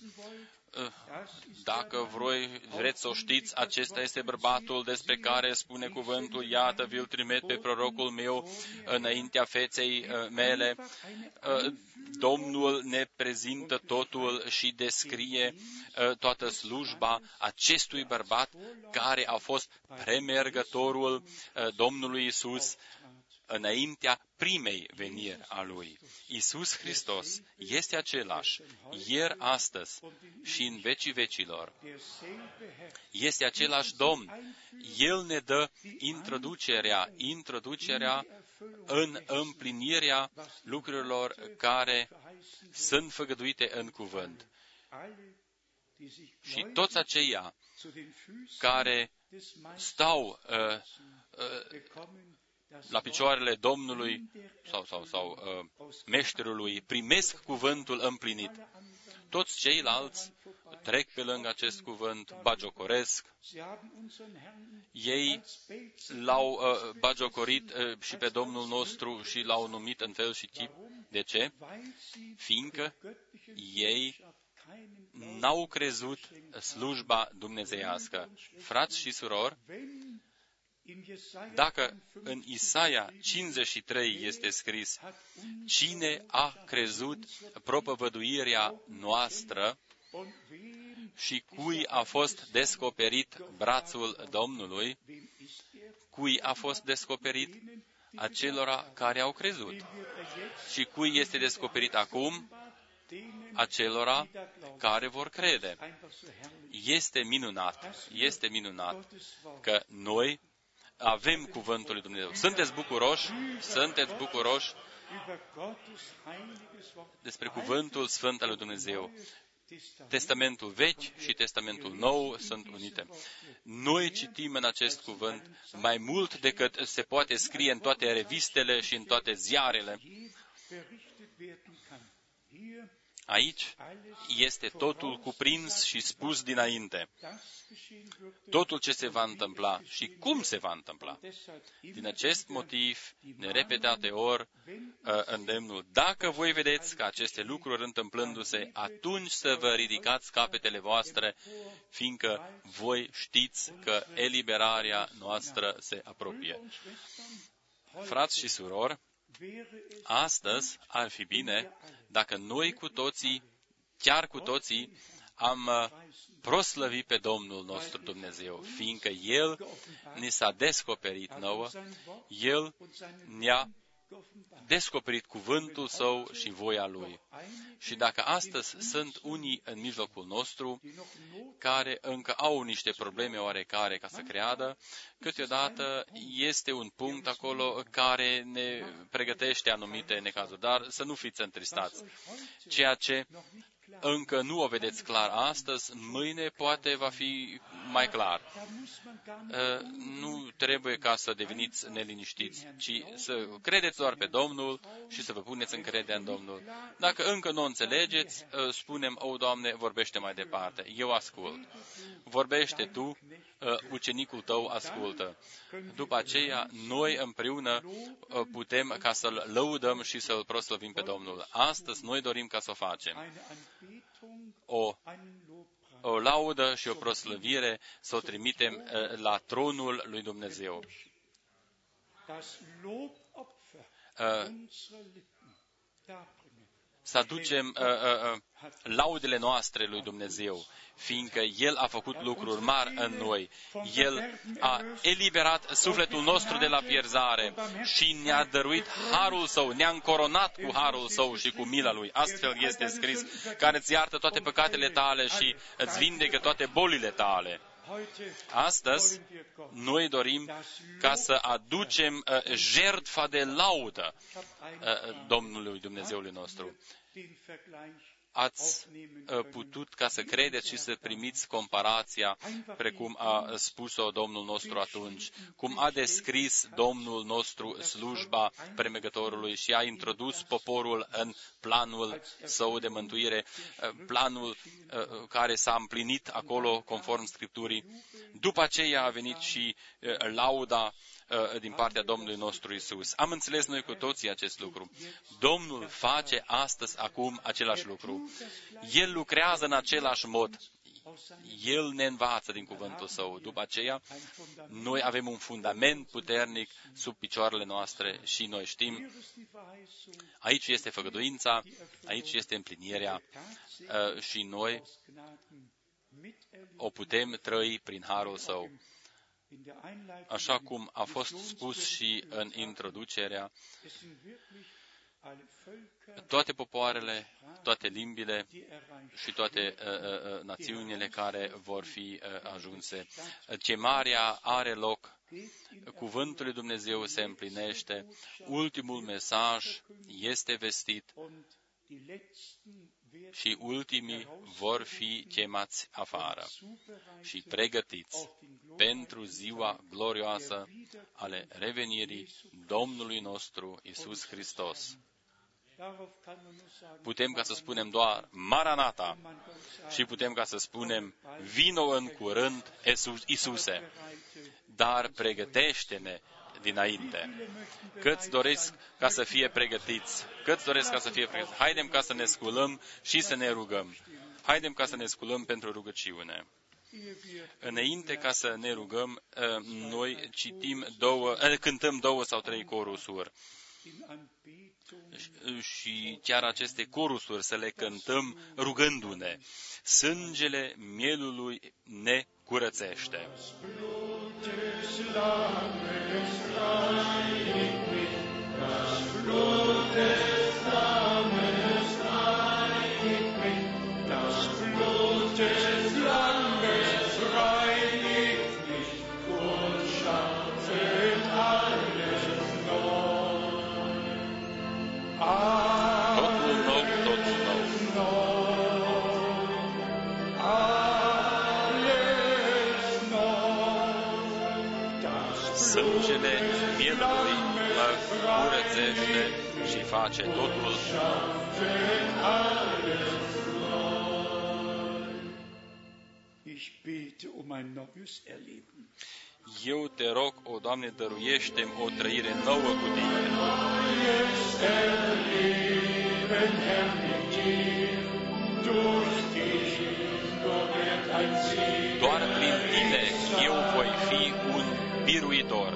Dacă voi vreți să o știți, acesta este bărbatul despre care spune cuvântul, iată, vi-l trimit pe prorocul meu înaintea feței mele. Domnul ne prezintă totul și descrie toată slujba acestui bărbat care a fost premergătorul Domnului Iisus înaintea primei veniri a Lui. Iisus Hristos este același, ieri, astăzi și în vecii vecilor. Este același Domn. El ne dă introducerea, introducerea în împlinirea lucrurilor care sunt făgăduite în cuvânt. Și toți aceia care stau uh, uh, la picioarele Domnului sau, sau, sau uh, meșterului, primesc cuvântul împlinit. Toți ceilalți trec pe lângă acest cuvânt, bagiocoresc. Ei l-au uh, bagiocorit uh, și pe Domnul nostru și l-au numit în fel și chip. De ce? Fiindcă ei n-au crezut slujba dumnezeiască. Frați și surori, dacă în Isaia cincizeci și trei este scris, cine a crezut propovăduirea noastră și cui a fost descoperit brațul Domnului, cui a fost descoperit? Acelora care au crezut. Și cui este descoperit acum? Acelora care vor crede. Este minunat, este minunat că noi avem cuvântul lui Dumnezeu. Sunteți bucuroși? Sunteți bucuroși despre cuvântul sfânt al lui Dumnezeu. Testamentul vechi și Testamentul nou sunt unite. Noi citim în acest cuvânt mai mult decât se poate scrie în toate revistele și în toate ziarele. Aici este totul cuprins și spus dinainte. Totul ce se va întâmpla și cum se va întâmpla. Din acest motiv, de repetate ori, îndemnul, dacă voi vedeți că aceste lucruri întâmplându-se, atunci să vă ridicați capetele voastre, fiindcă voi știți că eliberarea noastră se apropie. Frați și surori, astăzi ar fi bine dacă noi cu toții, chiar cu toții, am proslăvit pe Domnul nostru Dumnezeu, fiindcă El ni s-a descoperit nouă, El ne-a descoperit cuvântul Său și voia Lui. Și dacă astăzi sunt unii în mijlocul nostru care încă au niște probleme oarecare ca să creadă, câteodată este un punct acolo care ne pregătește anumite necazuri, dar să nu fiți întristați. Ceea ce încă nu o vedeți clar astăzi, mâine poate va fi mai clar. Nu trebuie ca să deveniți neliniștiți, ci să credeți doar pe Domnul și să vă puneți încrederea în Domnul. Dacă încă nu înțelegeți, spunem, o, Doamne, vorbește mai departe. Eu ascult. Vorbește Tu, ucenicul Tău ascultă. După aceea, noi împreună putem ca să-L lăudăm și să-L proslăvim pe Domnul. Astăzi noi dorim ca să o facem. O, o laudă și o proslăvire să o trimitem la tronul lui Dumnezeu. Să aducem uh, uh, laudele noastre lui Dumnezeu, fiindcă El a făcut lucruri mari în noi. El a eliberat sufletul nostru de la pierzare și ne-a dăruit harul Său, ne-a încoronat cu harul Său și cu mila Lui. Astfel este scris, care îți iartă toate păcatele tale și îți vindecă toate bolile tale. Astăzi, noi dorim ca să aducem uh, jertfa de laudă uh, Domnului Dumnezeului nostru. Ați uh, putut ca să credeți și să primiți comparația, precum a spus-o Domnul nostru atunci, cum a descris Domnul nostru slujba premegătorului și a introdus poporul în planul Său de mântuire, uh, planul uh, care s-a împlinit acolo conform Scripturii. După aceea a venit și uh, lauda din partea Domnului nostru Iisus. Am înțeles noi cu toții acest lucru. Domnul face astăzi, acum, același lucru. El lucrează în același mod. El ne învață din cuvântul Său. După aceea, noi avem un fundament puternic sub picioarele noastre și noi știm, aici este făgăduința, aici este împlinirea și noi o putem trăi prin harul Său. Așa cum a fost spus și în introducerea, toate popoarele, toate limbile și toate uh, uh, națiunile care vor fi uh, ajunse. Chemarea are loc, cuvântul lui Dumnezeu se împlinește, ultimul mesaj este vestit și ultimii vor fi chemați afară și pregătiți pentru ziua glorioasă ale revenirii Domnului nostru Iisus Hristos. Putem ca să spunem doar Maranata și putem ca să spunem vino în curând, Iisuse, dar pregătește-ne dinainte. Câți doresc ca să fie pregătiți? Câți doresc ca să fie pregătiți? Haidem ca să ne sculăm și să ne rugăm. Haidem ca să ne sculăm pentru rugăciune. Înainte ca să ne rugăm, noi citim două, cântăm două sau trei corusuri. Și chiar aceste corusuri să le cântăm rugându-ne. Sângele mielului ne curățește. Sângele mielului mă curățește și face totul. Eu te rog, o Doamne, dăruiește-mi o trăire nouă cu Tine. Doar prin Tine eu voi fi un biruitor.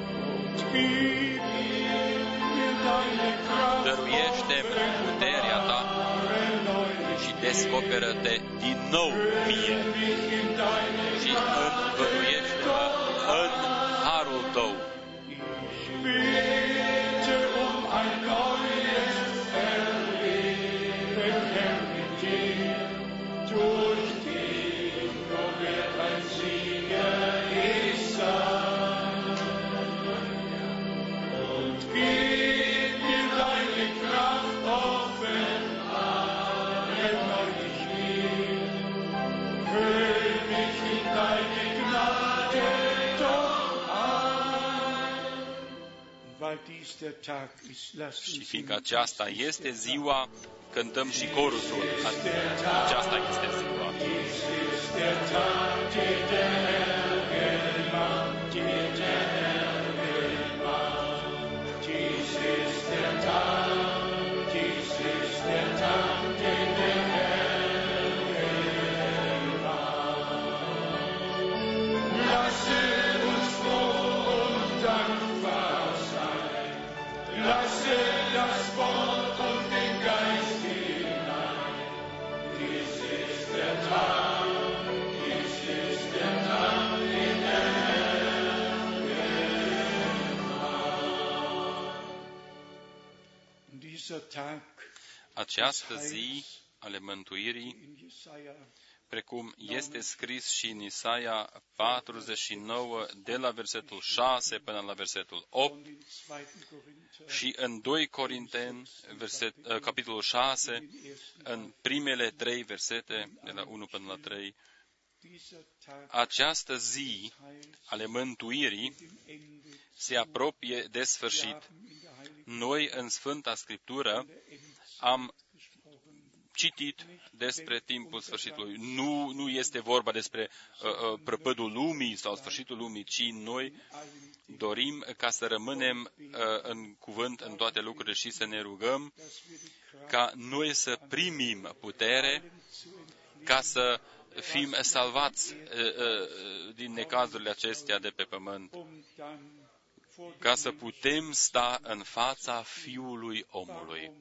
Dăruiește-mi puterea Ta și descoperă-te din nou mie și învăluiește-mă în harul Tău. Și fiindcă aceasta este ziua, cântăm și corusul. Aceasta este ziua. Această zi ale mântuirii, precum este scris și în Isaia patruzeci și nouă, de la versetul șase până la versetul opt, și în doi Corinteni, verset, capitolul șase, în primele trei versete, de la unu până la trei, această zi ale mântuirii se apropie de sfârșit. Noi, în Sfânta Scriptură, am citit despre timpul sfârșitului. Nu, nu este vorba despre uh, uh, prăpădul lumii sau sfârșitul lumii, ci noi dorim ca să rămânem uh, în cuvânt în toate lucrurile și să ne rugăm ca noi să primim putere ca să fim salvați uh, uh, din necazurile acestea de pe pământ, ca să putem sta în fața Fiului omului.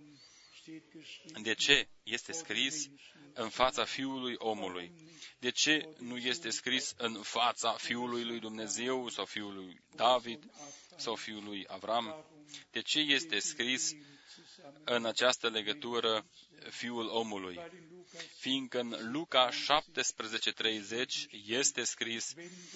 De ce este scris în fața Fiului omului? De ce nu este scris în fața Fiului lui Dumnezeu sau Fiului David sau Fiului Avram? De ce este scris în această legătură Fiul omului? Fiindcă în Luca șaptesprezece treizeci este scris: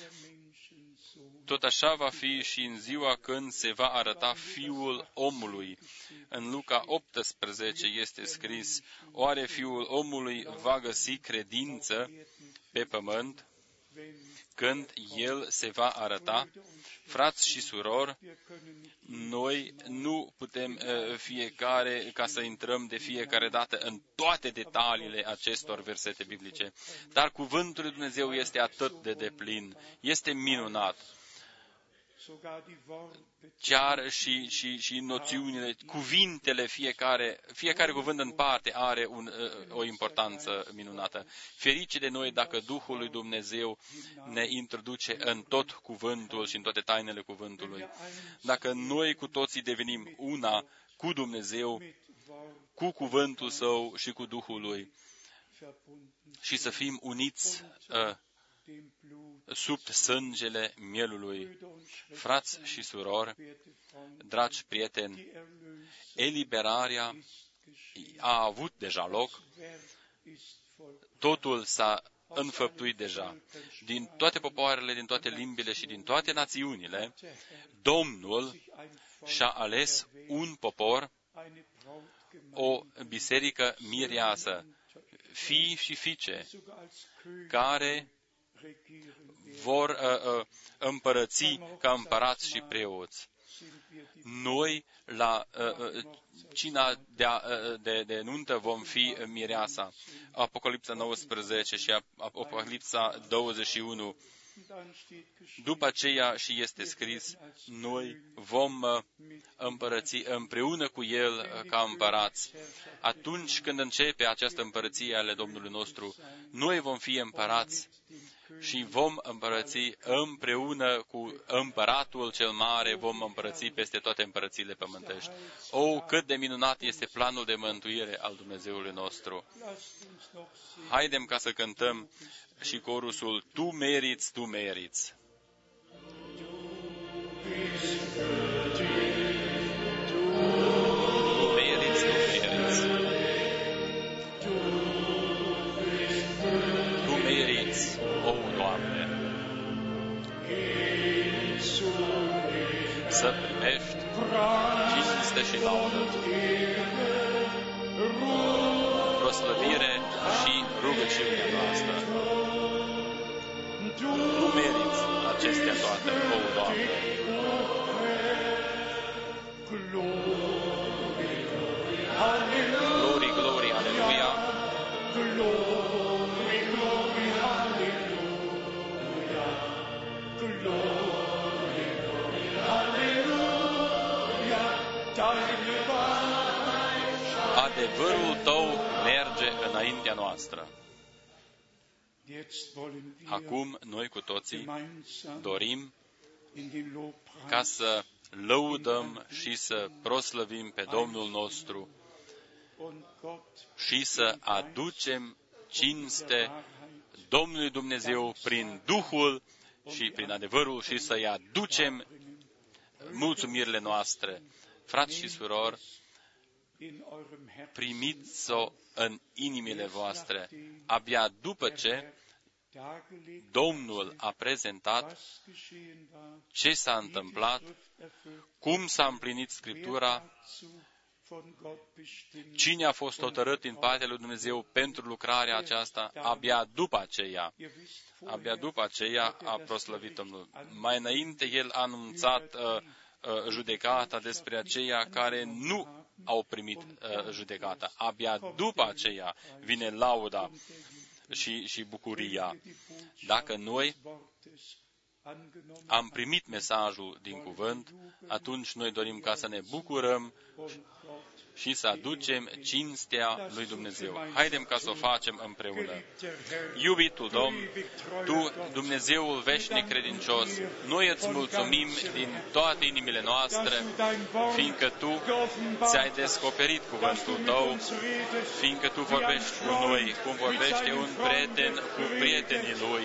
tot așa va fi și în ziua când se va arăta Fiul omului. În Luca optsprezece este scris: oare Fiul omului va găsi credință pe pământ când El se va arăta? Frați și surori, noi nu putem fiecare, ca să intrăm de fiecare dată în toate detaliile acestor versete biblice, dar cuvântul lui Dumnezeu este atât de deplin, este minunat. Chiar și, și, și noțiunile, cuvintele, fiecare, fiecare cuvânt în parte are un, o importanță minunată. Ferice de noi dacă Duhul lui Dumnezeu ne introduce în tot cuvântul și în toate tainele cuvântului. Dacă noi cu toții devenim una cu Dumnezeu, cu cuvântul Său și cu Duhul Lui, și să fim uniți uh, sub sângele mielului. Frați și surori, dragi prieteni, eliberarea a avut deja loc, totul s-a înfăptuit deja. Din toate popoarele, din toate limbile și din toate națiunile, Domnul și-a ales un popor, o biserică mireasă, fii și fiice, care vor uh, uh, împărăți ca împărați și preoți. noi la uh, cina de, uh, de, de nuntă vom fi mireasa. Apocalipsa nouăsprezece și Apocalipsa douăzeci și unu. După aceea și este scris, noi vom împărăți împreună cu El ca împărați. Atunci când începe această împărăție ale Domnului nostru, noi vom fi împărați și vom împărăți împreună cu împăratul cel mare, vom împărăți peste toate împărățiile pământești. O, cât de minunat este planul de mântuire al Dumnezeului nostru! Haidem ca să cântăm și corusul, Tu meriți, Tu meriți. Tu meriți, Tu meriți. Tu meriți, o, Doamne, să primești cinste și laudă, proslăvire și rugăciunea noastră. Tu meriți acestea toate, o, Doamne. Glory, glory, aleluia. Adevărul Tău merge înaintea noastră. Acum, noi cu toții dorim ca să lăudăm și să proslăvim pe Domnul nostru și să aducem cinste Domnului Dumnezeu prin Duhul și prin adevărul și să-i aducem mulțumirile noastre. Frați și surori, primiți-o în inimile voastre, abia după ce Domnul a prezentat ce s-a întâmplat, cum s-a împlinit Scriptura, cine a fost hotărât din partea lui Dumnezeu pentru lucrarea aceasta, abia după aceea, abia după aceea a proslăvit Domnul. Mai înainte El a anunțat uh, uh, judecata despre aceia care nu au primit uh, judecata. Abia după aceea vine lauda și, și bucuria. Dacă noi am primit mesajul din cuvânt, atunci noi dorim ca să ne bucurăm și să aducem cinstea lui Dumnezeu. Haidem ca să o facem împreună. Iubitul Domn, Tu, Dumnezeul veșnic credincios, noi îți mulțumim din toate inimile noastre, fiindcă Tu ți-ai descoperit cuvântul Tău, fiindcă Tu vorbești cu noi, cum vorbește un prieten cu prietenii lui.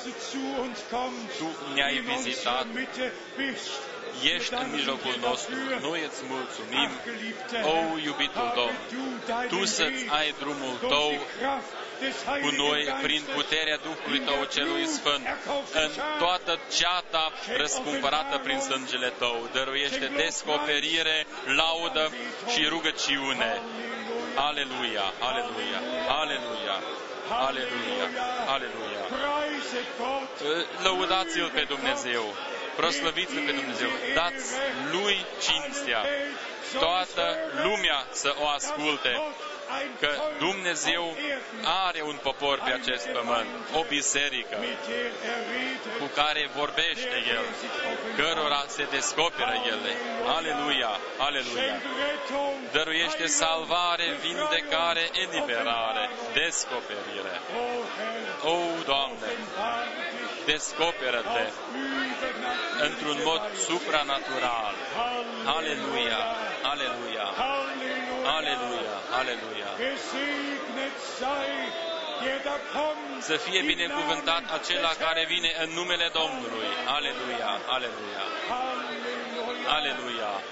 Tu ne-ai vizitat, ești în mijlocul nostru, noi îți mulțumim, o, iubitul Domn, Tu să-ți ai drumul Tău cu noi prin puterea Duhului Tău celui Sfânt, în toată ceata răscumpărată prin sângele Tău, dăruiește descoperire, laudă și rugăciune. Aleluia, aleluia, aleluia, aleluia, aleluia. Lăudați-L pe Dumnezeu. Proslăviți-L pe Dumnezeu, dați Lui cinstea, toată lumea să o asculte, că Dumnezeu are un popor pe acest pământ, o biserică cu care vorbește El, cărora se descoperă ele. Aleluia, aleluia! Dăruiește salvare, vindecare, eliberare, descoperire. O, Doamne, descoperă-te într-un mod supranatural. Aleluia, aleluia, aleluia, aleluia. Să fie binecuvântat acela care vine în numele Domnului. Aleluia, aleluia, aleluia.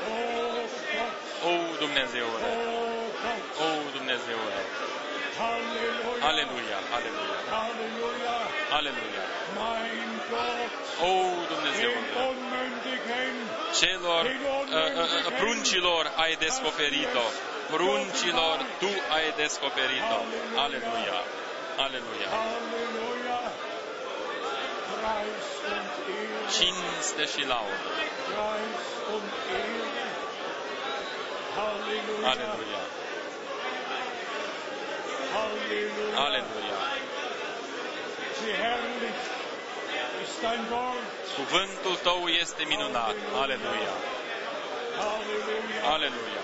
O, Dumnezeule, o, Dumnezeule. Aleluia, aleluia, aleluia. O, Dumnezeule, celor uh, uh, pruncilor ai descoperit-o, pruncilor Tu ai descoperit-o. Aleluia, aleluia. cinste și laudă. Aleluia. Aleluia. Cuvântul tău este minunat. Aleluia. Aleluia.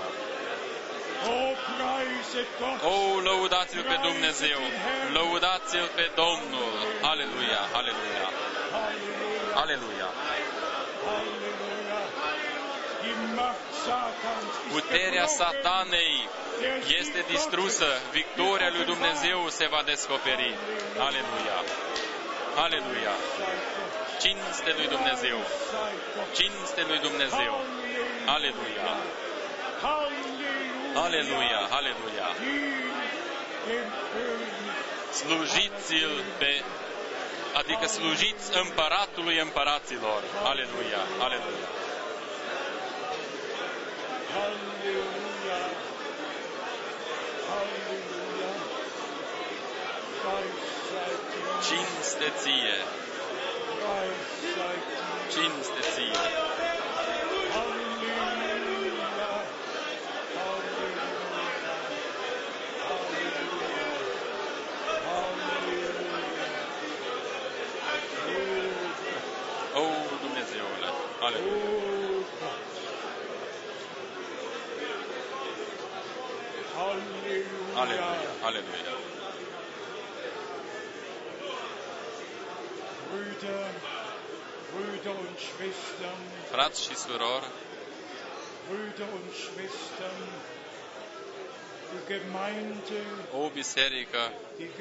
O, lăudați-l pe Dumnezeu, lăudați-l pe Domnul. Aleluia, aleluia. Aleluia. Puterea Satanei este distrusă, victoria lui Dumnezeu se va descoperi. Aleluia. Aleluia. Cinste lui Dumnezeu. Cinste lui Dumnezeu. Aleluia. Aleluia, aleluia. Slujiți-l pe, adică slujiți împăratului împăraților. Aleluia, aleluia. Aleluia. Aleluia. Cinste ție. Cinste ție. O, Dumnezeule, aleluia. Aleluia, aleluia. Frați și surori, o biserică,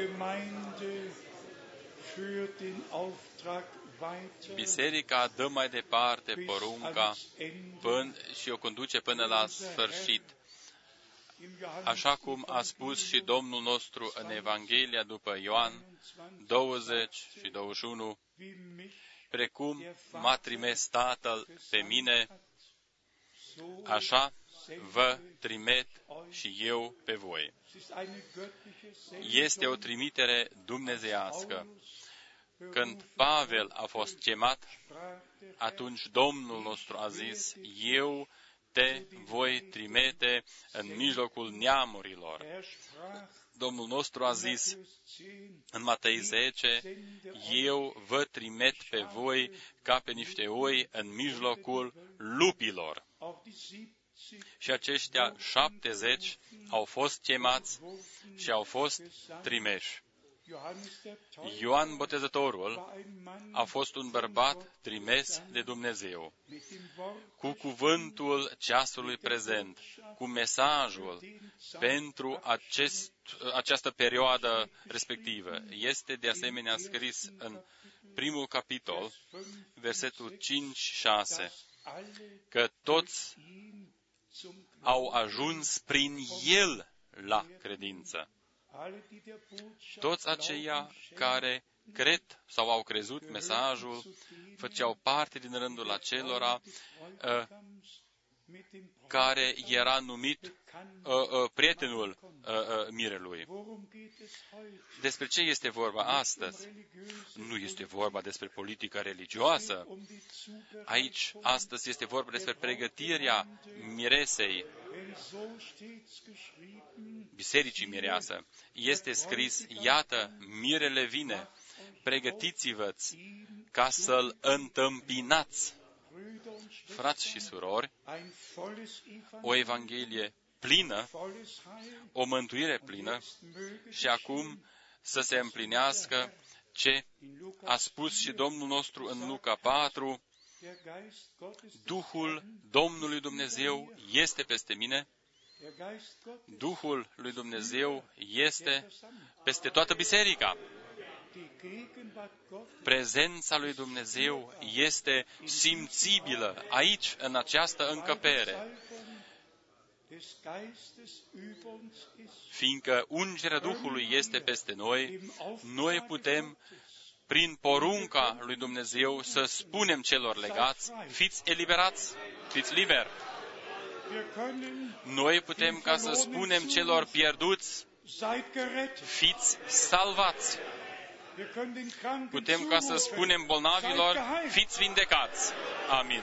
biserica dă mai departe porunca până, și o conduce până la sfârșit. Așa cum a spus și Domnul nostru în Evanghelia după Ioan douăzeci și douăzeci și unu, precum m-a trimis Tatăl pe mine, așa vă trimit și eu pe voi. Este o trimitere dumnezeiască. Când Pavel a fost chemat, atunci Domnul nostru a zis, eu te voi trimite în mijlocul neamurilor. Domnul nostru a zis în Matei zece, eu vă trimit pe voi ca pe niște oi în mijlocul lupilor. Și aceștia șaptezeci au fost chemați și au fost trimeși. Ioan Botezătorul a fost un bărbat trimis de Dumnezeu, cu cuvântul ceasului prezent, cu mesajul pentru acest, această perioadă respectivă. Este de asemenea scris în primul capitol, versetul cinci șase, că toți au ajuns prin El la credință. Toți aceia care cred sau au crezut mesajul făceau parte din rândul acelora uh, care era numit uh, uh, prietenul uh, uh, mirelui. Despre ce este vorba astăzi? Nu este vorba despre politică religioasă. Aici, astăzi, este vorba despre pregătirea miresei, bisericii mireasă. Este scris, iată, mirele vine, pregătiți-vă-ți ca să-l întâmpinați. Frați și surori, o Evanghelie plină, o mântuire plină și acum să se împlinească ce a spus și Domnul nostru în Luca patru, Duhul Domnului Dumnezeu este peste mine, Duhul lui Dumnezeu este peste toată biserica. Prezența lui Dumnezeu este simțibilă aici, în această încăpere. Fiindcă ungerea Duhului este peste noi, noi putem, prin porunca lui Dumnezeu, să spunem celor legați, fiți eliberați, fiți liberi. Noi putem ca să spunem celor pierduți, fiți salvați. Putem ca să spunem bolnavilor, fiți vindecați. Amin.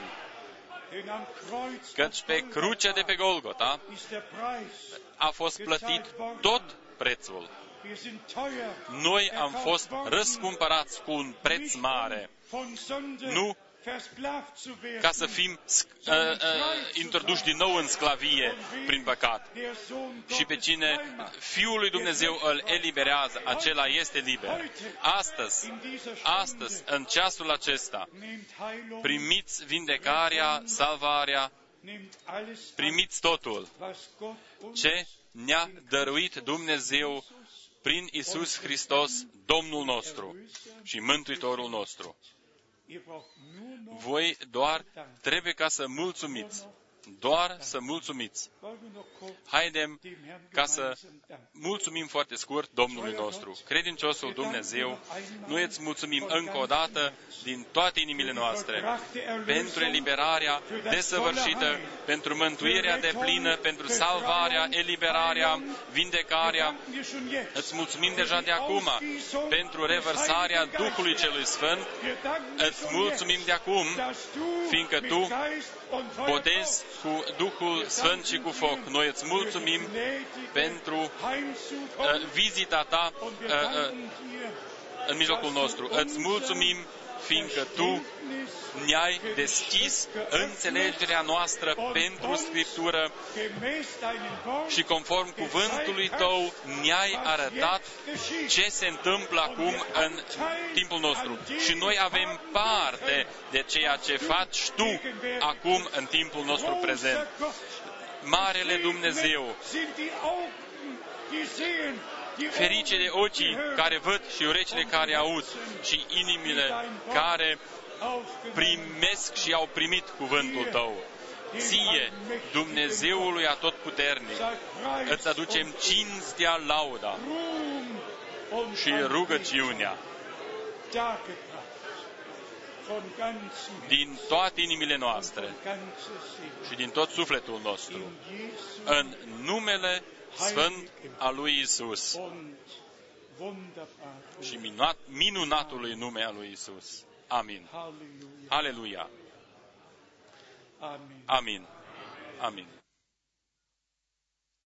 Căci pe crucea de pe Golgota a fost plătit tot prețul. Noi am fost răscumpărați cu un preț mare. Nu ca să fim uh, uh, introduși din nou în sclavie prin păcat. Și pe cine Fiul lui Dumnezeu îl eliberează, acela este liber. Astăzi, astăzi, în ceasul acesta, primiți vindecarea, salvarea, primiți totul ce ne-a dăruit Dumnezeu prin Iisus Hristos, Domnul nostru și Mântuitorul nostru. Voi doar trebuie ca să mulțumiți. Doar să mulțumiți. Haidem ca să mulțumim foarte scurt Domnului nostru. Credinciosul Dumnezeu, noi îți mulțumim încă o dată din toate inimile noastre pentru eliberarea desăvârșită, pentru mântuirea deplină, pentru salvarea, eliberarea, vindecarea. Îți mulțumim deja de acum pentru revărsarea Duhului Celui Sfânt. Îți mulțumim de acum, fiindcă Tu botezi cu Duhul Sfânt și cu foc. Noi îți mulțumim pentru uh, vizita Ta uh, uh, în mijlocul nostru. Îți mulțumim fiindcă Tu ne-ai deschis înțelegerea noastră pentru Scriptură și conform cuvântului Tău ne-ai arătat ce se întâmplă acum în timpul nostru. Și noi avem parte de ceea ce faci Tu acum în timpul nostru prezent. Marele Dumnezeu, ferice de ochii care văd și urechile care aud și inimile care primesc și au primit cuvântul Tău. Ție, Dumnezeului Atotputernic, îți aducem cinstea, lauda și rugăciunea din toate inimile noastre și din tot sufletul nostru, în numele Sfânt al lui Iisus și minunat, minunatului nume al lui Iisus. Amin. Aleluia. Amin. Amin.